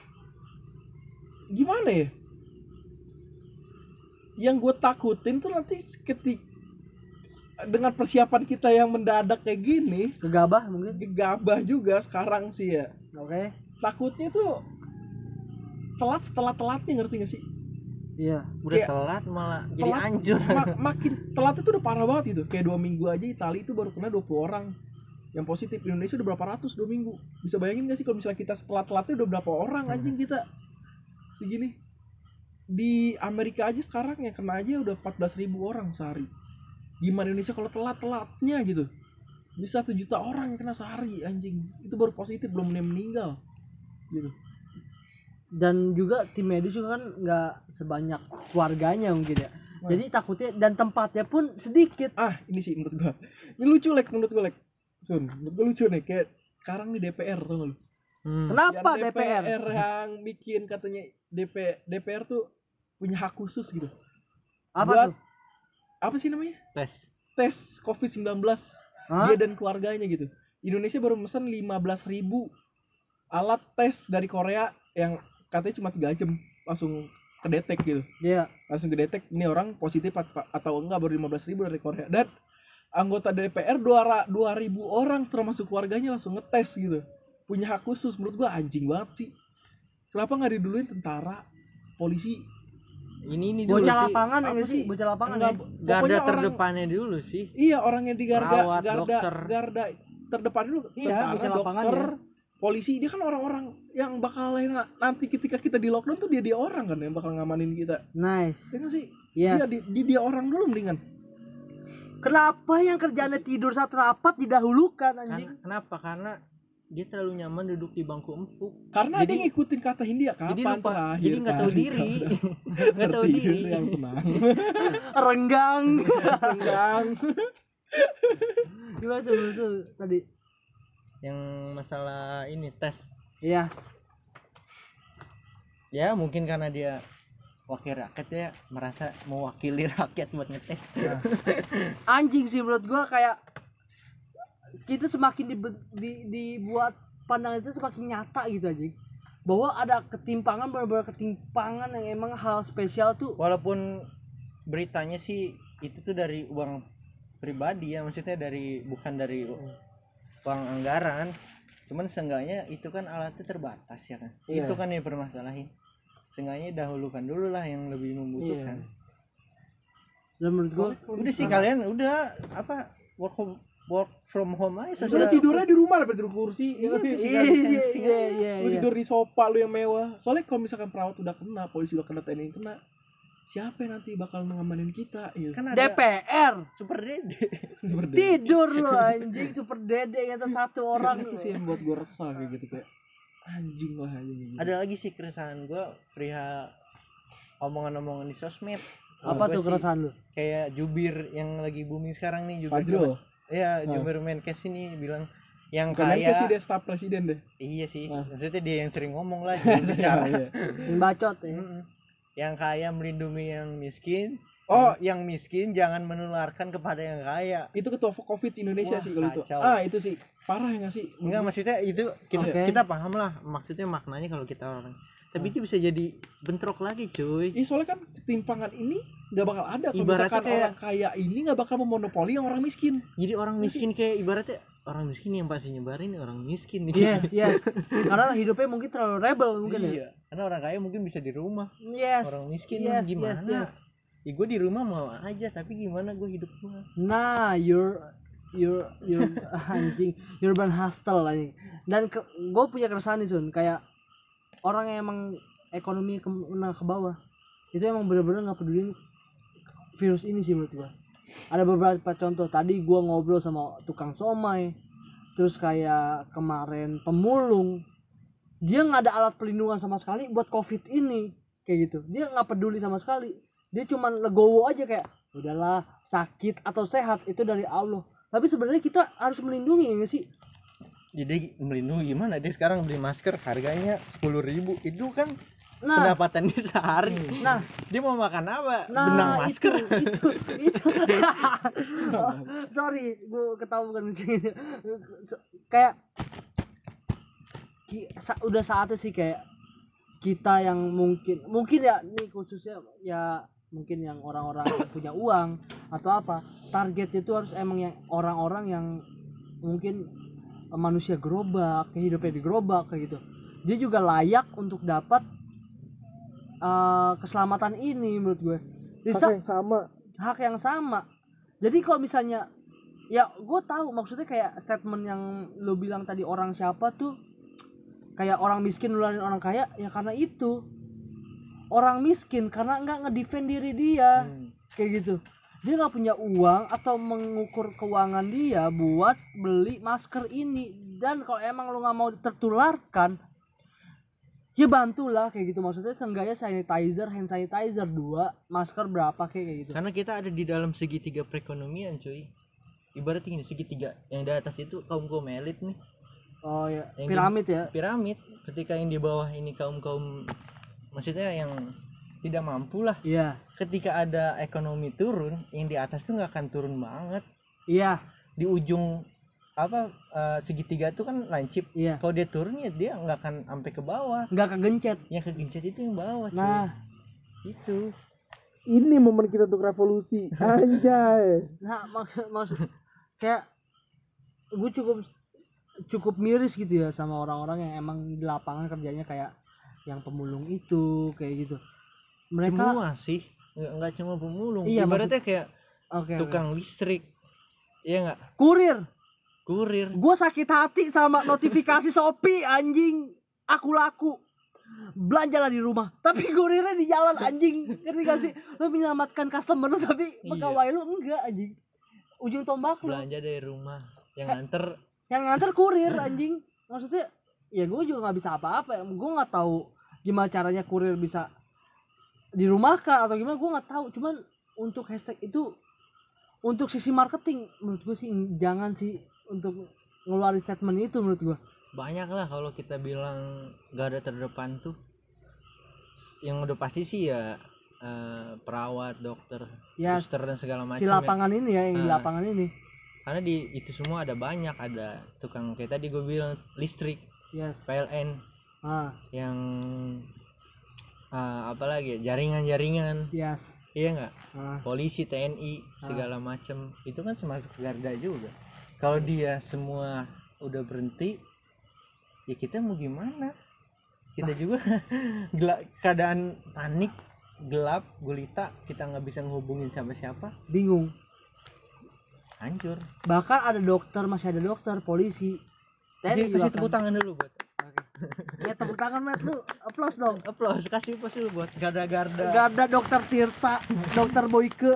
gimana ya? Yang gue takutin tuh nanti ketik dengan persiapan kita yang mendadak kayak gini, Gegabah mungkin. gegabah juga sekarang sih ya. Oke. Takutnya tuh telat setelah telatnya, ngerti gak sih? Iya. Udah Kayak telat malah jadi telat, anjur. ma- makin telat itu udah parah banget itu. Kayak dua minggu aja Italia itu baru kena dua puluh orang yang positif. Indonesia udah berapa ratus dua minggu. Bisa bayangin gak sih kalau misalnya kita setelah telatnya udah berapa orang anjing kita segini. Di Amerika aja sekarang yang kena aja udah empat belas ribu orang sehari. Gimana Indonesia kalau telat-telatnya gitu? Bisa satu juta orang yang kena sehari anjing. Itu baru positif, belum yang meninggal gitu. Dan juga tim medis juga kan nggak sebanyak keluarganya mungkin ya. Nah. Jadi takutnya dan tempatnya pun sedikit. Ah, ini sih menurut gua. Ini lucu lek menurut gua lek. Sun, menurut gua lucu nih kayak sekarang nih D P R tuh lu. Hmm. Kenapa Yang D P R? yang bikin katanya D P D P R tuh punya hak khusus gitu. Apa Buat- tuh? Apa sih namanya? Tes. Tes covid sembilan belas. Hah? Dia dan keluarganya gitu. Indonesia baru mesen lima belas ribu alat tes dari Korea yang katanya cuma tiga jam langsung kedetek gitu. Iya. Langsung kedetek ini orang positif at- atau enggak, baru lima belas ribu dari Korea. Dan anggota D P R dua ribu orang termasuk keluarganya langsung ngetes gitu. Punya hak khusus. Menurut gua anjing banget sih. Kenapa nggak diduluin tentara, polisi? Ini ini dulu Bocah sih. lapangan apa ya sih? sih? Bocah lapangan Enggak, ya? Garda pokoknya orang- terdepannya dulu sih. Iya, orang yang di garda Perawat, garda dokter. garda terdepan dulu, Iya, tentara, bocah lapangan dokter, ya. polisi. Dia kan orang-orang yang bakal na- nanti ketika kita di lockdown tuh dia dia orang kan yang bakal ngamanin kita. Nice. Ya nggak sih? Yes. Iya, di, di dia orang dulu mendingan. Kenapa yang kerjaannya tidur saat rapat didahulukan anjing? Karena, kenapa? Karena dia terlalu nyaman duduk di bangku empuk. Karena Jadi- dia ngikutin kata Hindia kapan jadi lupa, terakhir jadi nggak tahu kali diri, kau nggak tahu tertidur diri. yang tenang. Renggang. Renggang. Gimana sebelum itu tadi? Yang masalah ini tes, Iya. ya mungkin karena dia wakil rakyat ya merasa mewakili rakyat buat ngetes. Nah, Anjing sih menurut gua, kayak kita semakin di, di, dibuat pandangan itu semakin nyata gitu anjing. Bahwa ada ketimpangan, benar-benar ketimpangan yang emang hal spesial tuh. Walaupun beritanya sih itu tuh dari uang pribadi ya, maksudnya dari bukan dari uang anggaran. Cuman seenggaknya itu kan alatnya terbatas ya kan. Iya. Itu kan yang permasalahin. Seenggaknya dahulukan dulu lah yang lebih membutuhkan. Dan menurut gua Udah sih kalian udah apa work home, work from home aja. Sudah tidurnya di rumah dapat tidur kursi. Iya, ya kan? iya, iya iya iya Lu iya. tidur di sofa lu yang mewah. Soalnya kalau misalkan perawat udah kena, polisi udah kena, T N I kena, siapa yang nanti bakal ngamanin kita? Iya. Kan D ada P R super dede. Seperti tidur lu anjing, super dede kata satu orang. itu sih yang buat gue resah kayak gitu, kayak anjing lah anjing gitu. Ada lagi sih keresahan gua perihal omongan-omongan di sosmed. Apa Gua tuh sih keresahan lu? Kayak Jubir yang lagi booming sekarang nih, Jubir. Fajrul. Iya, Ah. Jubir Menkes ini bilang yang Bukan Menkes sih, kaya. dia staf presiden deh. Iya sih, Ah. maksudnya dia yang sering ngomong lah jadi secara. Iya. Yang bacot ya. Mm-mm. Yang kaya melindungi yang miskin. Oh, Yang miskin jangan menularkan kepada yang kaya. itu ketua Covid Indonesia Wah, sih kalau itu. kacau. Ah, itu sih parah ya nggak sih? Enggak, maksudnya itu kita Oke. kita paham lah maksudnya maknanya kalau kita orang. Tapi itu bisa jadi bentrok lagi, cuy. Iya, soalnya kan ketimpangan ini nggak bakal ada kalau Ibaratnya misalkan kayak- orang kaya ini nggak bakal memonopoli yang orang miskin. Jadi orang miskin kayak ibaratnya orang miskin yang pasti nyebarin orang miskin nih. Yes, yes. Karena hidupnya mungkin terlalu rebel mungkin ya. Iya. Karena orang kaya mungkin bisa di rumah. Yes. Orang miskin yes, gimana? yes, yes. Ya gue di rumah mau aja, tapi gimana gue hidup gue? Nah, you're you're you're anjing, urban hustle anjing. Dan gue punya keresahan nih Sun, kayak orang yang emang ekonomi ke, nah, ke bawah itu emang bener-bener nggak peduli virus ini sih menurut gue. Ada beberapa contoh, tadi gue ngobrol sama tukang somai, terus kayak kemarin pemulung, dia nggak ada alat pelindungan sama sekali buat covid ini kayak gitu. Dia nggak peduli sama sekali, dia cuman legowo aja kayak udahlah, sakit atau sehat itu dari Allah. Tapi sebenarnya kita harus melindungi ya nggak sih? Jadi melindungi gimana? Dia sekarang beli masker harganya sepuluh ribu, itu kan Nah, pendapatannya sehari. nah, Dia mau makan apa? nah Benang masker. itu itu, itu. Oh, sorry, gue ketawa bukan lucunya. Kayak ki- sa- udah saatnya sih kayak kita yang mungkin mungkin ya nih khususnya ya mungkin yang orang-orang yang punya uang atau apa, target itu harus emang yang orang-orang yang mungkin manusia gerobak, kayak hidupnya di gerobak kayak gitu. Dia juga layak untuk dapat uh, keselamatan ini menurut gue. Bisa Hak yang sama. hak yang sama. Jadi kalau misalnya ya gue tahu maksudnya kayak statement yang lo bilang tadi, orang siapa tuh kayak orang miskin nularin orang kaya, ya karena itu orang miskin karena nggak ngedefend diri dia. Hmm. Kayak gitu, dia nggak punya uang atau mengukur keuangan dia buat beli masker ini. Dan kalau emang lo nggak mau tertularkan, ya bantulah kayak gitu. Maksudnya seenggaknya sanitizer, hand sanitizer dua, masker berapa kayak gitu. Karena kita ada di dalam segitiga perekonomian, cuy. Ibaratnya gini, segitiga yang di atas itu kaum kaum elit nih, Oh ya, Yang piramid ya. piramid. Ketika yang di bawah ini kaum kaum, maksudnya yang tidak mampu lah. Iya, Ketika ada ekonomi turun, yang di atas tuh nggak akan turun banget. iya, Di ujung apa eh, segitiga tuh kan lancip. iya. Kalau dia turun ya dia nggak akan sampai ke bawah. Nggak kegencet. Yang kegencet itu yang bawah, cuy. Nah, Itu. Ini momen kita untuk revolusi. Anjay. nah maksud maksud kayak gue cukup cukup miris gitu ya sama orang-orang yang emang di lapangan kerjanya kayak yang pemulung itu kayak gitu. Mereka Semua sih, nggak nggak cuma pemulung. Iya, Ibaratnya kayak oke, oke. tukang listrik, iya nggak, Kurir. kurir. Gue sakit hati sama notifikasi Shopee anjing. Aku laku. Belanjalah di rumah, tapi kurirnya di jalan anjing. Ngerti gak sih? Lo menyelamatkan customer lo, tapi Iya. pegawai lo enggak anjing. Ujung tombak lo. Belanja dari rumah, yang Eh. nganter Yang nganter kurir anjing. Maksudnya ya gue juga nggak bisa apa-apa ya. Gue nggak tahu gimana caranya kurir bisa dirumahkan atau gimana, gue nggak tahu. Cuman untuk hashtag itu, untuk sisi marketing menurut gue sih jangan sih untuk ngeluarin statement itu menurut gue. banyak lah. Kalau kita bilang garda terdepan tuh yang udah pasti sih ya eh, perawat, dokter, Ya suster dan segala macam si ya. lapangan ini ya, yang di Ah. lapangan ini. Karena di itu semua ada banyak, ada tukang kayak tadi gue bilang listrik, Yes. P L N, Ah, yang ah, apa lagi ya, jaringan-jaringan, yes. iya nggak, Ah, polisi, T N I segala macam itu kan termasuk garda juga. Kalau dia semua udah berhenti, ya kita mau gimana? Kita juga gelap, keadaan panik, gelap gulita, kita nggak bisa ngehubungin siapa-siapa, bingung. hancur. Bahkan ada dokter, masih ada dokter, polisi. Kasih, T N I kasih juga tepuk kan. tangan dulu buat Oke. Ya tepuk tangan Matt, lu applause dong. applause, kasih applause dulu buat garda-garda. Gak ada dokter Tirta, dokter Boyke.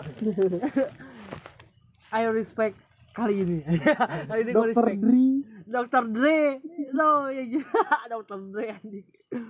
I respect kali ini. Kali ini gue Dokter respect. Dri. Dokter Dre. No, ya dokter Dre anjing.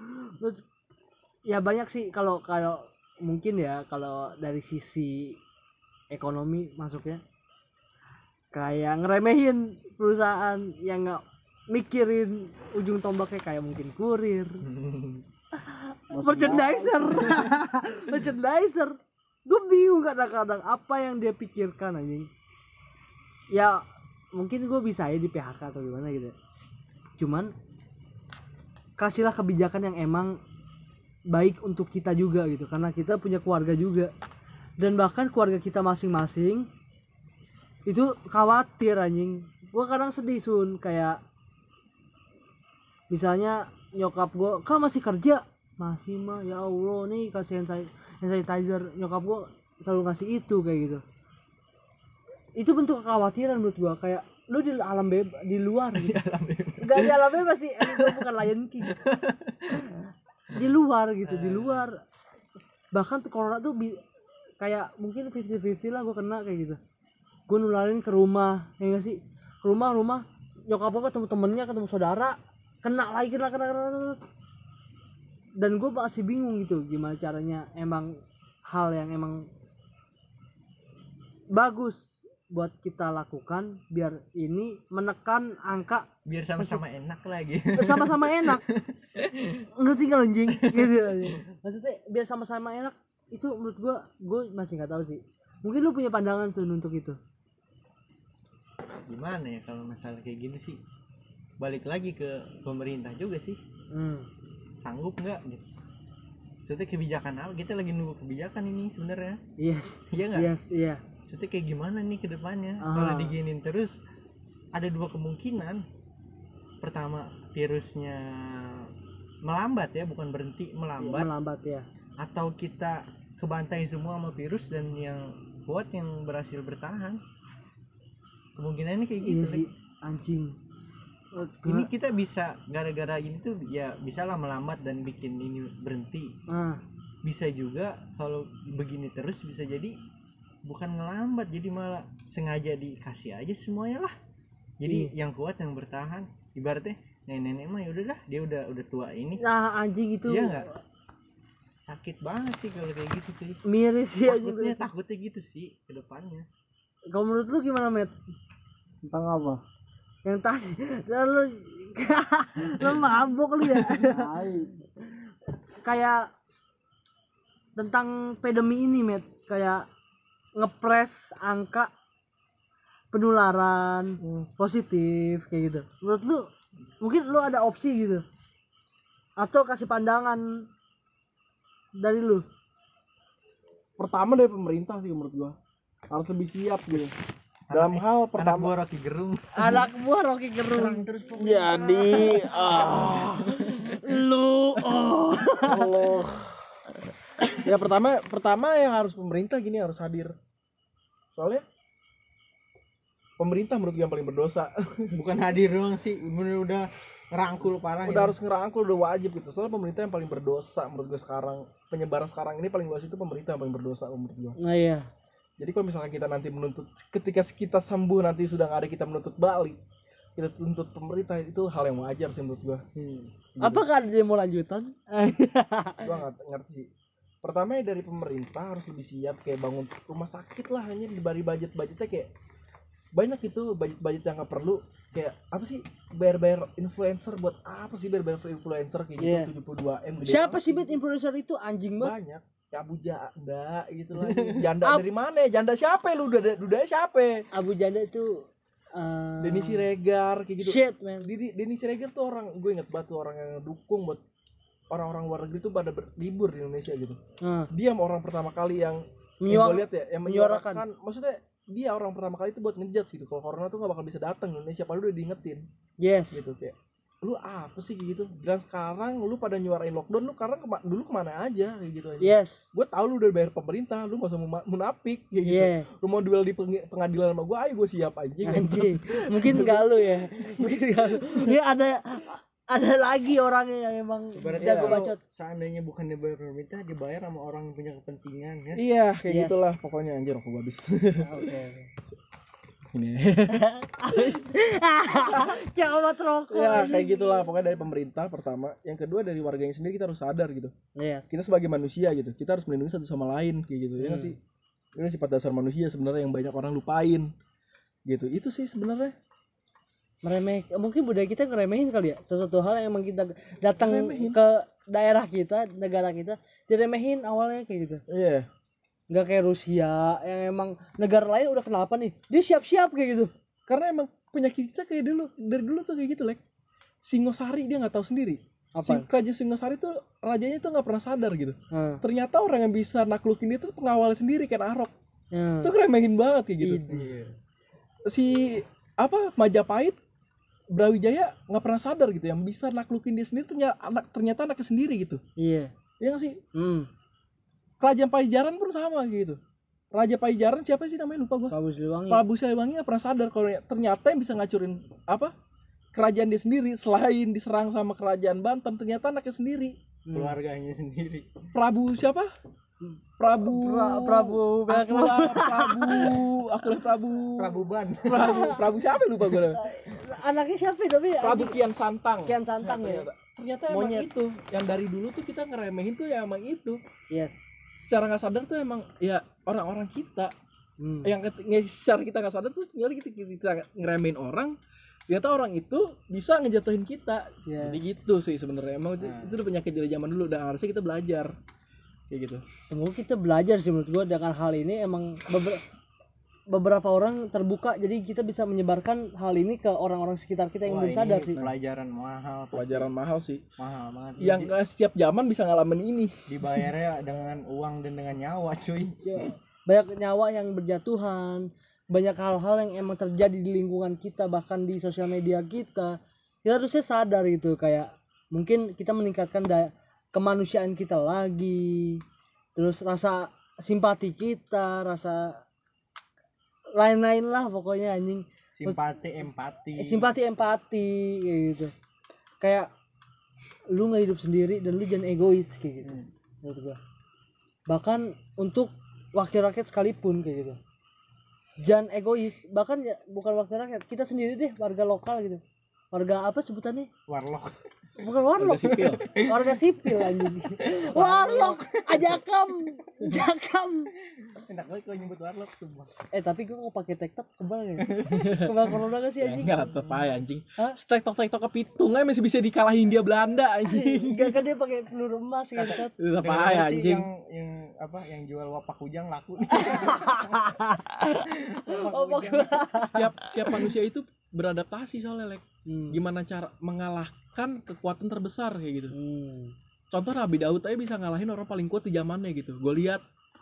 Ya banyak sih kalau kalau mungkin ya kalau dari sisi ekonomi masuknya kayak ngeremehin perusahaan yang nggak mikirin ujung tombaknya, kayak mungkin kurir, merchandiser, merchandiser. Gue bingung kadang-kadang apa yang dia pikirkan anjing. Ya mungkin gue bisa ya di P H K atau gimana gitu. Cuman kasihlah kebijakan yang emang baik untuk kita juga gitu, karena kita punya keluarga juga, dan bahkan keluarga kita masing-masing itu khawatir anjing. Gue kadang sedih Sun, kayak misalnya nyokap gue kan masih kerja, masih mah ya Allah nih kasih hand sanitizer, nyokap gue selalu ngasih itu kayak gitu. Itu bentuk kekhawatiran menurut gue, kayak lu di alam bebas, di luar gitu. Gak di alam bebas sih, ini gue bukan Lion King. Di luar gitu, di luar. Bahkan tuh corona tuh bi- kayak mungkin fifty fifty lah gue kena kayak gitu. Gue nularin ke rumah, ya gak sih? Ke rumah, rumah nyokap gue ketemu temennya, ketemu saudara, kena lagi kena kena, kena, kena. Dan gue masih bingung gitu gimana caranya emang hal yang emang bagus buat kita lakukan biar ini menekan angka biar sama-sama enak lagi. sama-sama enak. Ngerti nggak anjing gitu maksudnya biar sama-sama enak itu menurut gue gue masih nggak tahu sih, mungkin lu punya pandangan tuh untuk itu. Gimana ya kalau masalah kayak gini sih, balik lagi ke pemerintah juga sih. hmm. Sanggup nggak gitu. Maksudnya kebijakan apa, kita lagi nunggu kebijakan ini sebenarnya. Yes Iya nggak? yes iya Maksudnya kayak gimana nih ke depannya? Ah. Kalau diginin terus ada dua kemungkinan. Pertama, virusnya melambat ya, bukan berhenti, melambat. melambat ya. Atau kita kebantai semua sama virus dan yang kuat yang berhasil bertahan. Kemungkinannya kayak gitu. Iya sih Lek. anjing. Ini kita bisa gara-gara ini tuh ya bisalah melambat dan bikin ini berhenti. ah Bisa juga kalau begini terus bisa jadi bukan ngelambat, jadi malah sengaja dikasih aja semuanya lah. Jadi Iya. yang kuat yang bertahan. Ibaratnya nenek-nenek mah yaudah dah, dia udah udah tua ini. nah anjing itu Iya nggak? Sakit banget sih kalau kayak gitu sih. miris sih anjing. Takutnya takutnya gitu sih ke depannya. Kalau menurut lu gimana, Met? Tentang apa? Yang tadi lu lu mabuk lu ya. Kayak tentang pandemi ini, Met, kayak ngepres angka penularan positif kayak gitu. Menurut lu mungkin lu ada opsi gitu. Atau kasih pandangan dari lu. Pertama dari pemerintah sih menurut gua harus lebih siap gitu dalam hal Anak pertama. buah Rocky Gerung. Anak buah Rocky Gerung. Terus Jadi ah Lu oh. Allah. Ya pertama pertama yang harus pemerintah gini harus hadir. Soalnya pemerintah menurut gue yang paling berdosa. Bukan hadir doang sih, bener udah ngerangkul parah. Udah harus ngerangkul, udah wajib gitu. Soalnya pemerintah yang paling berdosa menurut gue sekarang. Penyebaran sekarang ini paling luas itu pemerintah yang paling berdosa menurut gue. Nah iya. Jadi kalau misalkan kita nanti menuntut, ketika kita sembuh nanti sudah nggak ada kita menuntut balik, kita tuntut pemerintah, itu hal yang wajar sih menurut gua. Hmm. Gitu. Apakah ada demo lanjutan? Gua nggak ngerti sih. Pertama ya dari pemerintah harus lebih siap kayak bangun rumah sakit lah, hanya diberi budget-budgetnya kayak banyak itu budget-budget yang nggak perlu, kayak apa sih bayar-bayar influencer buat apa sih bayar-bayar influencer kayak Yeah. gitu tujuh puluh dua M gede Siapa banget sih gitu. bet influencer itu anjing banget? Banyak ya Abu Janda gitu lagi. Janda dari mana ya? Janda siapa ya lu? Duda duda siapa? Abu Janda itu uh, Denny Siregar kayak gitu. Shit man. Denny Denny Siregar tuh orang, gue inget banget tuh orang yang dukung buat orang-orang luar negeri tuh pada berlibur di Indonesia gitu. Uh, Dia orang pertama kali yang yang menyuar- gue lihat ya, yang menyuarakan. menyuarakan. Maksudnya dia orang pertama kali itu buat ngejudge gitu. Kalau corona tuh nggak bakal bisa datang ke Indonesia, padahal udah diingetin Yes. gitu kayak. Lu apa sih kayak gitu? Dan sekarang lu pada nyuarain lockdown, lu karena kema- dulu kemana aja kayak gitu aja. Yes. Gue tahu lu udah bayar pemerintah, lu gak usah muma- munafik kayak gitu. Yeah. Lu mau duel di peng- pengadilan sama gue, ayo gue siap anjing. Anjing. Mungkin enggak lu ya. Mungkin enggak lu. Ini ada ada lagi orangnya yang emang Berarti jago kalau bacot. seandainya bukan dibayar pemerintah, dibayar sama orang yang punya kepentingan ya. Iya, kayak Yes. gitulah pokoknya anjir aku habis. Oke. Ini. Coba rokok. Ya kayak gitulah pokoknya dari pemerintah pertama. Yang kedua dari warganya sendiri kita harus sadar gitu. Iya. Kita sebagai manusia gitu, kita harus melindungi satu sama lain kayak gitu ya nggak Hmm. sih. Ini sifat dasar manusia sebenarnya yang banyak orang lupain. Gitu. Itu sih sebenarnya. Meremeh, mungkin budaya kita ngeremehin kali ya, sesuatu hal yang emang kita datang Ngeremehin. ke daerah kita, negara kita diremehin awalnya kayak gitu. Iya. Nggak kayak Rusia yang emang negara lain udah kenapa nih, dia siap-siap kayak gitu. Karena emang penyakit kita kayak dulu, dari dulu tuh kayak gitu, Lek. Singosari dia nggak tahu sendiri. Apa? Si Raja Singosari tuh rajanya tuh nggak pernah sadar gitu. Nah, Ternyata orang yang bisa naklukin dia tuh pengawal sendiri kan Arok. ya. Itu ngeremehin banget kayak gitu. Ide. Si apa Majapahit Brawijaya nggak pernah sadar gitu, yang bisa naklukin dia sendiri ternyata anak ternyata anaknya sendiri gitu. Iya. Ya nggak sih? Hmm. Kerajaan Pajajaran pun sama gitu. Raja Pajajaran siapa sih namanya lupa gua. Prabu Siliwangi. Prabu Siliwangi nggak pernah sadar kalau ternyata yang bisa ngacurin apa kerajaan dia sendiri selain diserang sama kerajaan Banten ternyata anaknya sendiri. keluarganya sendiri. Prabu siapa? Prabu Pra- Prabu Akulah Prabu Akulah Prabu Prabu Ban. Prabu Prabu siapa lupa gue. Anaknya siapa tapi? Prabu Kian Santang. Kian Santang ya. Ternyata, ternyata emang Monyet. itu yang dari dulu tuh kita ngeremehin tuh ya emang itu. Yes. Secara nggak sadar tuh emang ya orang-orang kita Hmm. yang ket- nge- secara kita nggak sadar tuh ternyata kita, kita ngeremehin orang, ternyata orang itu bisa ngejatuhin kita. Yes. Jadi gitu sih sebenarnya emang itu, Nah. itu udah penyakit dari zaman dulu dan harusnya kita belajar kayak gitu. Semoga kita belajar sih menurut gua dengan hal ini emang beber- beberapa orang terbuka jadi kita bisa menyebarkan hal ini ke orang-orang sekitar kita yang Wah, belum sadar ini sih. pelajaran mahal, pasti. Pelajaran mahal sih mahal banget. yang Di- eh, setiap zaman bisa ngalamin ini. dibayarnya dengan uang dan dengan nyawa, cuy. Ya, banyak nyawa yang berjatuhan, banyak hal-hal yang emang terjadi di lingkungan kita bahkan di sosial media kita. Kita harusnya sadar gitu kayak mungkin kita meningkatkan daya kemanusiaan kita lagi, terus rasa simpati kita, rasa lain-lain lah pokoknya anjing. Simpati, empati. Eh, simpati empati kayak gitu. Kayak lu nggak hidup sendiri dan lu jangan egois kayak gitu. Hmm. Menurut gua. Bahkan untuk wakil rakyat sekalipun kayak gitu. Jangan egois, bahkan ya, bukan wakil rakyat, kita sendiri deh warga lokal gitu. Warga apa sebutannya? Warlock. Bukan warlock. Warga sipil. Warga sipil anjing. Warlock, ajakam, jakam. Enak banget kalau nyebut warlock sumpah. Eh tapi gua mau pakai TikTok kebal ya. Kebal corona gak sih Ya, anjing? enggak tetep aja anjing. Hah? Stek-tok stek-tok kepitung aja masih bisa dikalahin dia Belanda anjing. Enggak kan dia pakai peluru emas gitu kan. Tetep Dengar aja sih anjing. Yang yang apa? Yang jual wapak kujang laku. Oh, Kujang. Setiap setiap manusia itu beradaptasi soalnya, Lek. Hmm. Gimana cara mengalahkan kekuatan terbesar kayak gitu. Hmm. Contoh Nabi Daud aja bisa ngalahin orang paling kuat di zamannya gitu. Gue lihat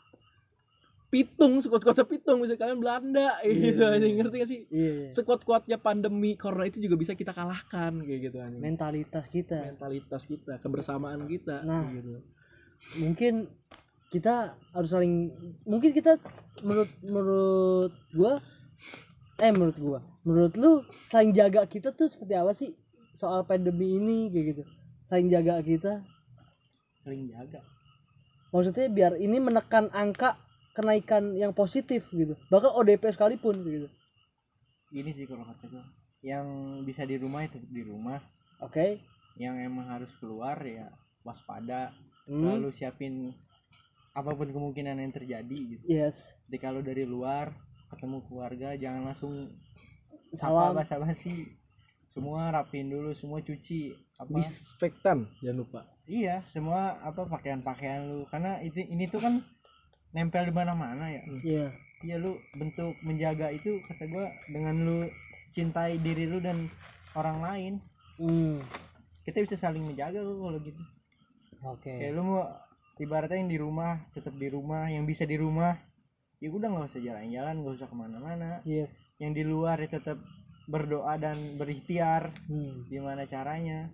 Pitung, sekuat-kuatnya Pitung bisa kalian Belanda gitu Iya. anjing, ngerti gak sih? Iya, iya. Sekuat-kuatnya pandemi corona itu juga bisa kita kalahkan kayak gitu anjing. Mentalitas kita. Mentalitas kita, kebersamaan kita Nah. kayak gitu. Mungkin kita harus saling mungkin kita menurut menurut gua eh menurut gua menurut lu saling jaga kita tuh seperti apa sih soal pandemi ini kayak gitu, saling jaga kita Saling jaga. maksudnya biar ini menekan angka kenaikan yang positif gitu, bahkan O D P sekalipun gitu. Gini sih kalau kata gue, yang bisa di rumah itu di rumah, Oke. yang emang harus keluar ya waspada, Hmm. selalu siapin apapun kemungkinan yang terjadi gitu. Yes. Jadi kalau dari luar ketemu keluarga jangan langsung Salam. apa basa-basi, semua rapiin dulu, semua cuci apa Disinfektan jangan lupa. iya semua apa pakaian-pakaian lu, karena itu ini tuh kan nempel di mana-mana ya. Iya. Iya, lu bentuk menjaga itu kata gua dengan lu cintai diri lu dan orang lain, Hmm. kita bisa saling menjaga lu kalau gitu. Oke. Kayak lu mau ibaratnya yang di rumah tetap di rumah, yang bisa di rumah ya udah nggak usah jalan-jalan, nggak usah kemana-mana. Iya. Yang di luar ya tetap berdoa dan berikhtiar Hmm. gimana caranya.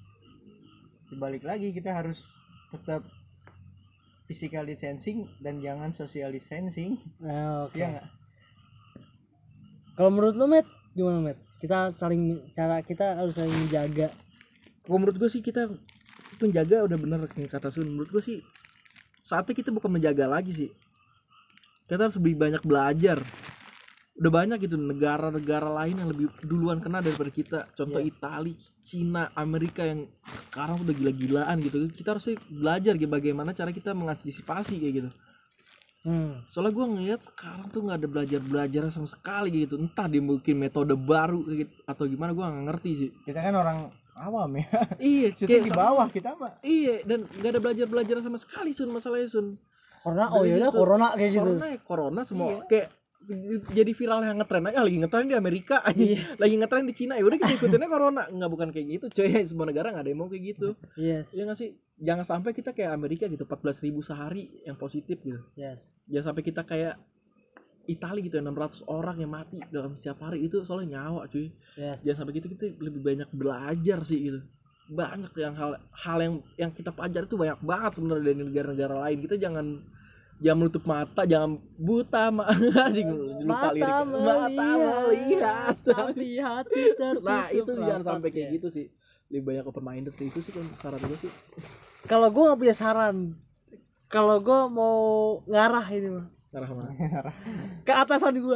Dibalik lagi kita harus tetap physical distancing dan jangan social distancing. Nah, oke. Iya nggak? Kalau menurut lu, Met, gimana, Met? Kita saling cara kita harus saling menjaga. Kalau menurut gue sih kita menjaga udah bener kayak kata Sun. Menurut gue sih saatnya kita bukan menjaga lagi sih. Kita harus lebih banyak belajar. Udah banyak gitu negara-negara lain yang lebih duluan kena daripada kita. Contoh Iya. Italia, Cina, Amerika yang sekarang udah gila-gilaan gitu. Kita harus belajar gitu bagaimana cara kita mengantisipasi kayak gitu. Hmm. Soalnya gue ngeliat sekarang tuh nggak ada belajar-belajar sama sekali gitu. Entah dia mungkin metode baru kayak gitu, atau gimana gue nggak ngerti sih. Kita kan orang awam ya. Iya, Situ kayak di bawah kita mah. Iya, dan nggak ada belajar-belajar sama sekali Sun, masalahnya Sun. Corona, oh Dari ya udah gitu. corona kayak gitu. Corona ya corona semua Iya. kayak jadi viral yang ngetren aja, lagi ngetren di Amerika aja, Iya. lagi ngetren di Cina, ya udah kita ikutinnya corona. Nggak, bukan kayak gitu coy, semua negara nggak ada yang mau kayak gitu. Yes. Ya nggak sih, jangan sampai kita kayak Amerika gitu, empat belas ribu sehari yang positif gitu. Yes. Jangan sampai kita kayak Italia gitu, enam ratus orang yang mati dalam setiap hari, itu soalnya nyawa cuy. Yes. Jangan sampai gitu, kita lebih banyak belajar sih gitu. Banyak yang hal hal yang yang kita pelajari tuh banyak banget sebenarnya dari negara-negara lain. Kita jangan jangan menutup mata, jangan buta ma anjing, lupa Mata lirik. Mata melihat. tapi hati tertutup. Nah, itu jangan rapat, sampai kayak ya. gitu sih. Lebih banyak open minded sih, itu sih kan saran gue sih. kalau gue nggak punya saran, kalau gue mau ngarah ini mah Arah mana? ke atasan gue.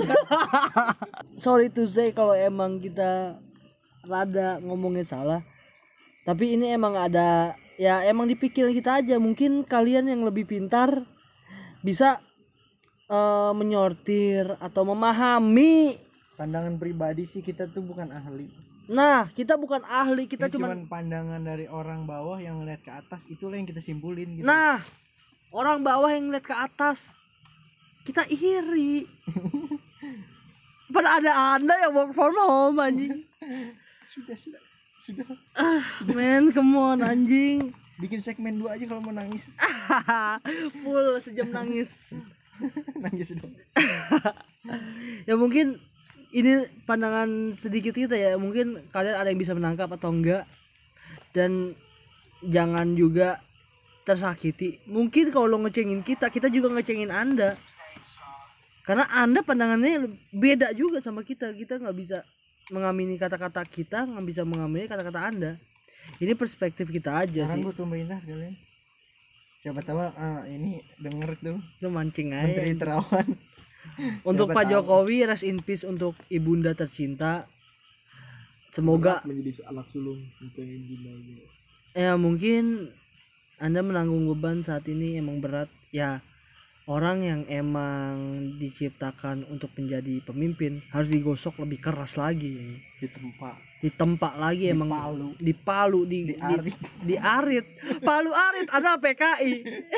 Sorry to say kalau emang kita rada ngomongnya salah, tapi ini emang ada ya emang di pikiran kita aja. Mungkin kalian yang lebih pintar bisa uh, menyortir atau memahami. Pandangan pribadi sih kita tuh bukan ahli. Nah, kita bukan ahli, kita Ini cuman cuman pandangan dari orang bawah yang ngeliat ke atas, itulah yang kita simpulin gitu. nah, orang bawah yang ngeliat ke atas. Kita iri. Pada ada Anda yang work from home anjing. Sudah, sudah, sudah. Ah, man, come on anjing. Bikin segmen dua aja kalau mau nangis. Full sejam nangis. Nangis dong. Ya mungkin ini pandangan sedikit kita ya, mungkin kalian ada yang bisa menangkap atau enggak, dan jangan juga tersakiti. Mungkin kalau lo ngecengin kita, kita juga ngecengin Anda, karena Anda pandangannya beda juga sama kita. Kita nggak bisa mengamini kata-kata kita, nggak bisa mengamini kata-kata Anda. Ini perspektif kita aja Saran sih. buat pemerintah sekalian. Siapa tahu ah, ini denger tuh Lo mancing Menteri aja. Terawan. Untuk Siapa Pak tahu. Jokowi, rest in peace untuk ibunda tercinta. Semoga menjadi anak sulung mencengin Gina gitu. ya mungkin Anda menanggung beban saat ini emang berat ya. Orang yang emang diciptakan untuk menjadi pemimpin harus digosok lebih keras lagi, Di tempat, ditempa lagi, emang Dipalu. dipalu, di di di, arit. diarit, palu arit, ada P K I.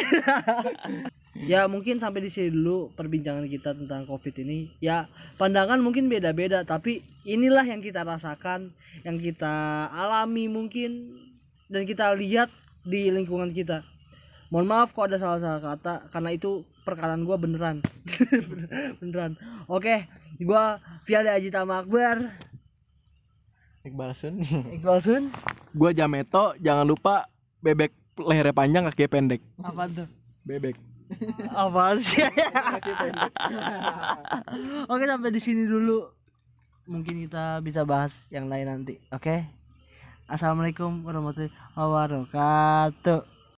Ya mungkin sampai di sini dulu perbincangan kita tentang COVID ini. Ya pandangan mungkin beda-beda, tapi inilah yang kita rasakan, yang kita alami mungkin, dan kita lihat di lingkungan kita. Mohon maaf kalau ada salah-salah kata, karena itu perkataan gue beneran. Beneran. Oke, gue Fiali Aji Tama Akbar, Iqbal Sun. Iqbal Sun. Gua Jameto, jangan lupa bebek lehernya panjang kakinya pendek. Apa tuh? Bebek. Apa sih? Oke, sampai di sini dulu. Mungkin kita bisa bahas yang lain nanti. Oke. Assalamualaikum warahmatullahi wabarakatuh.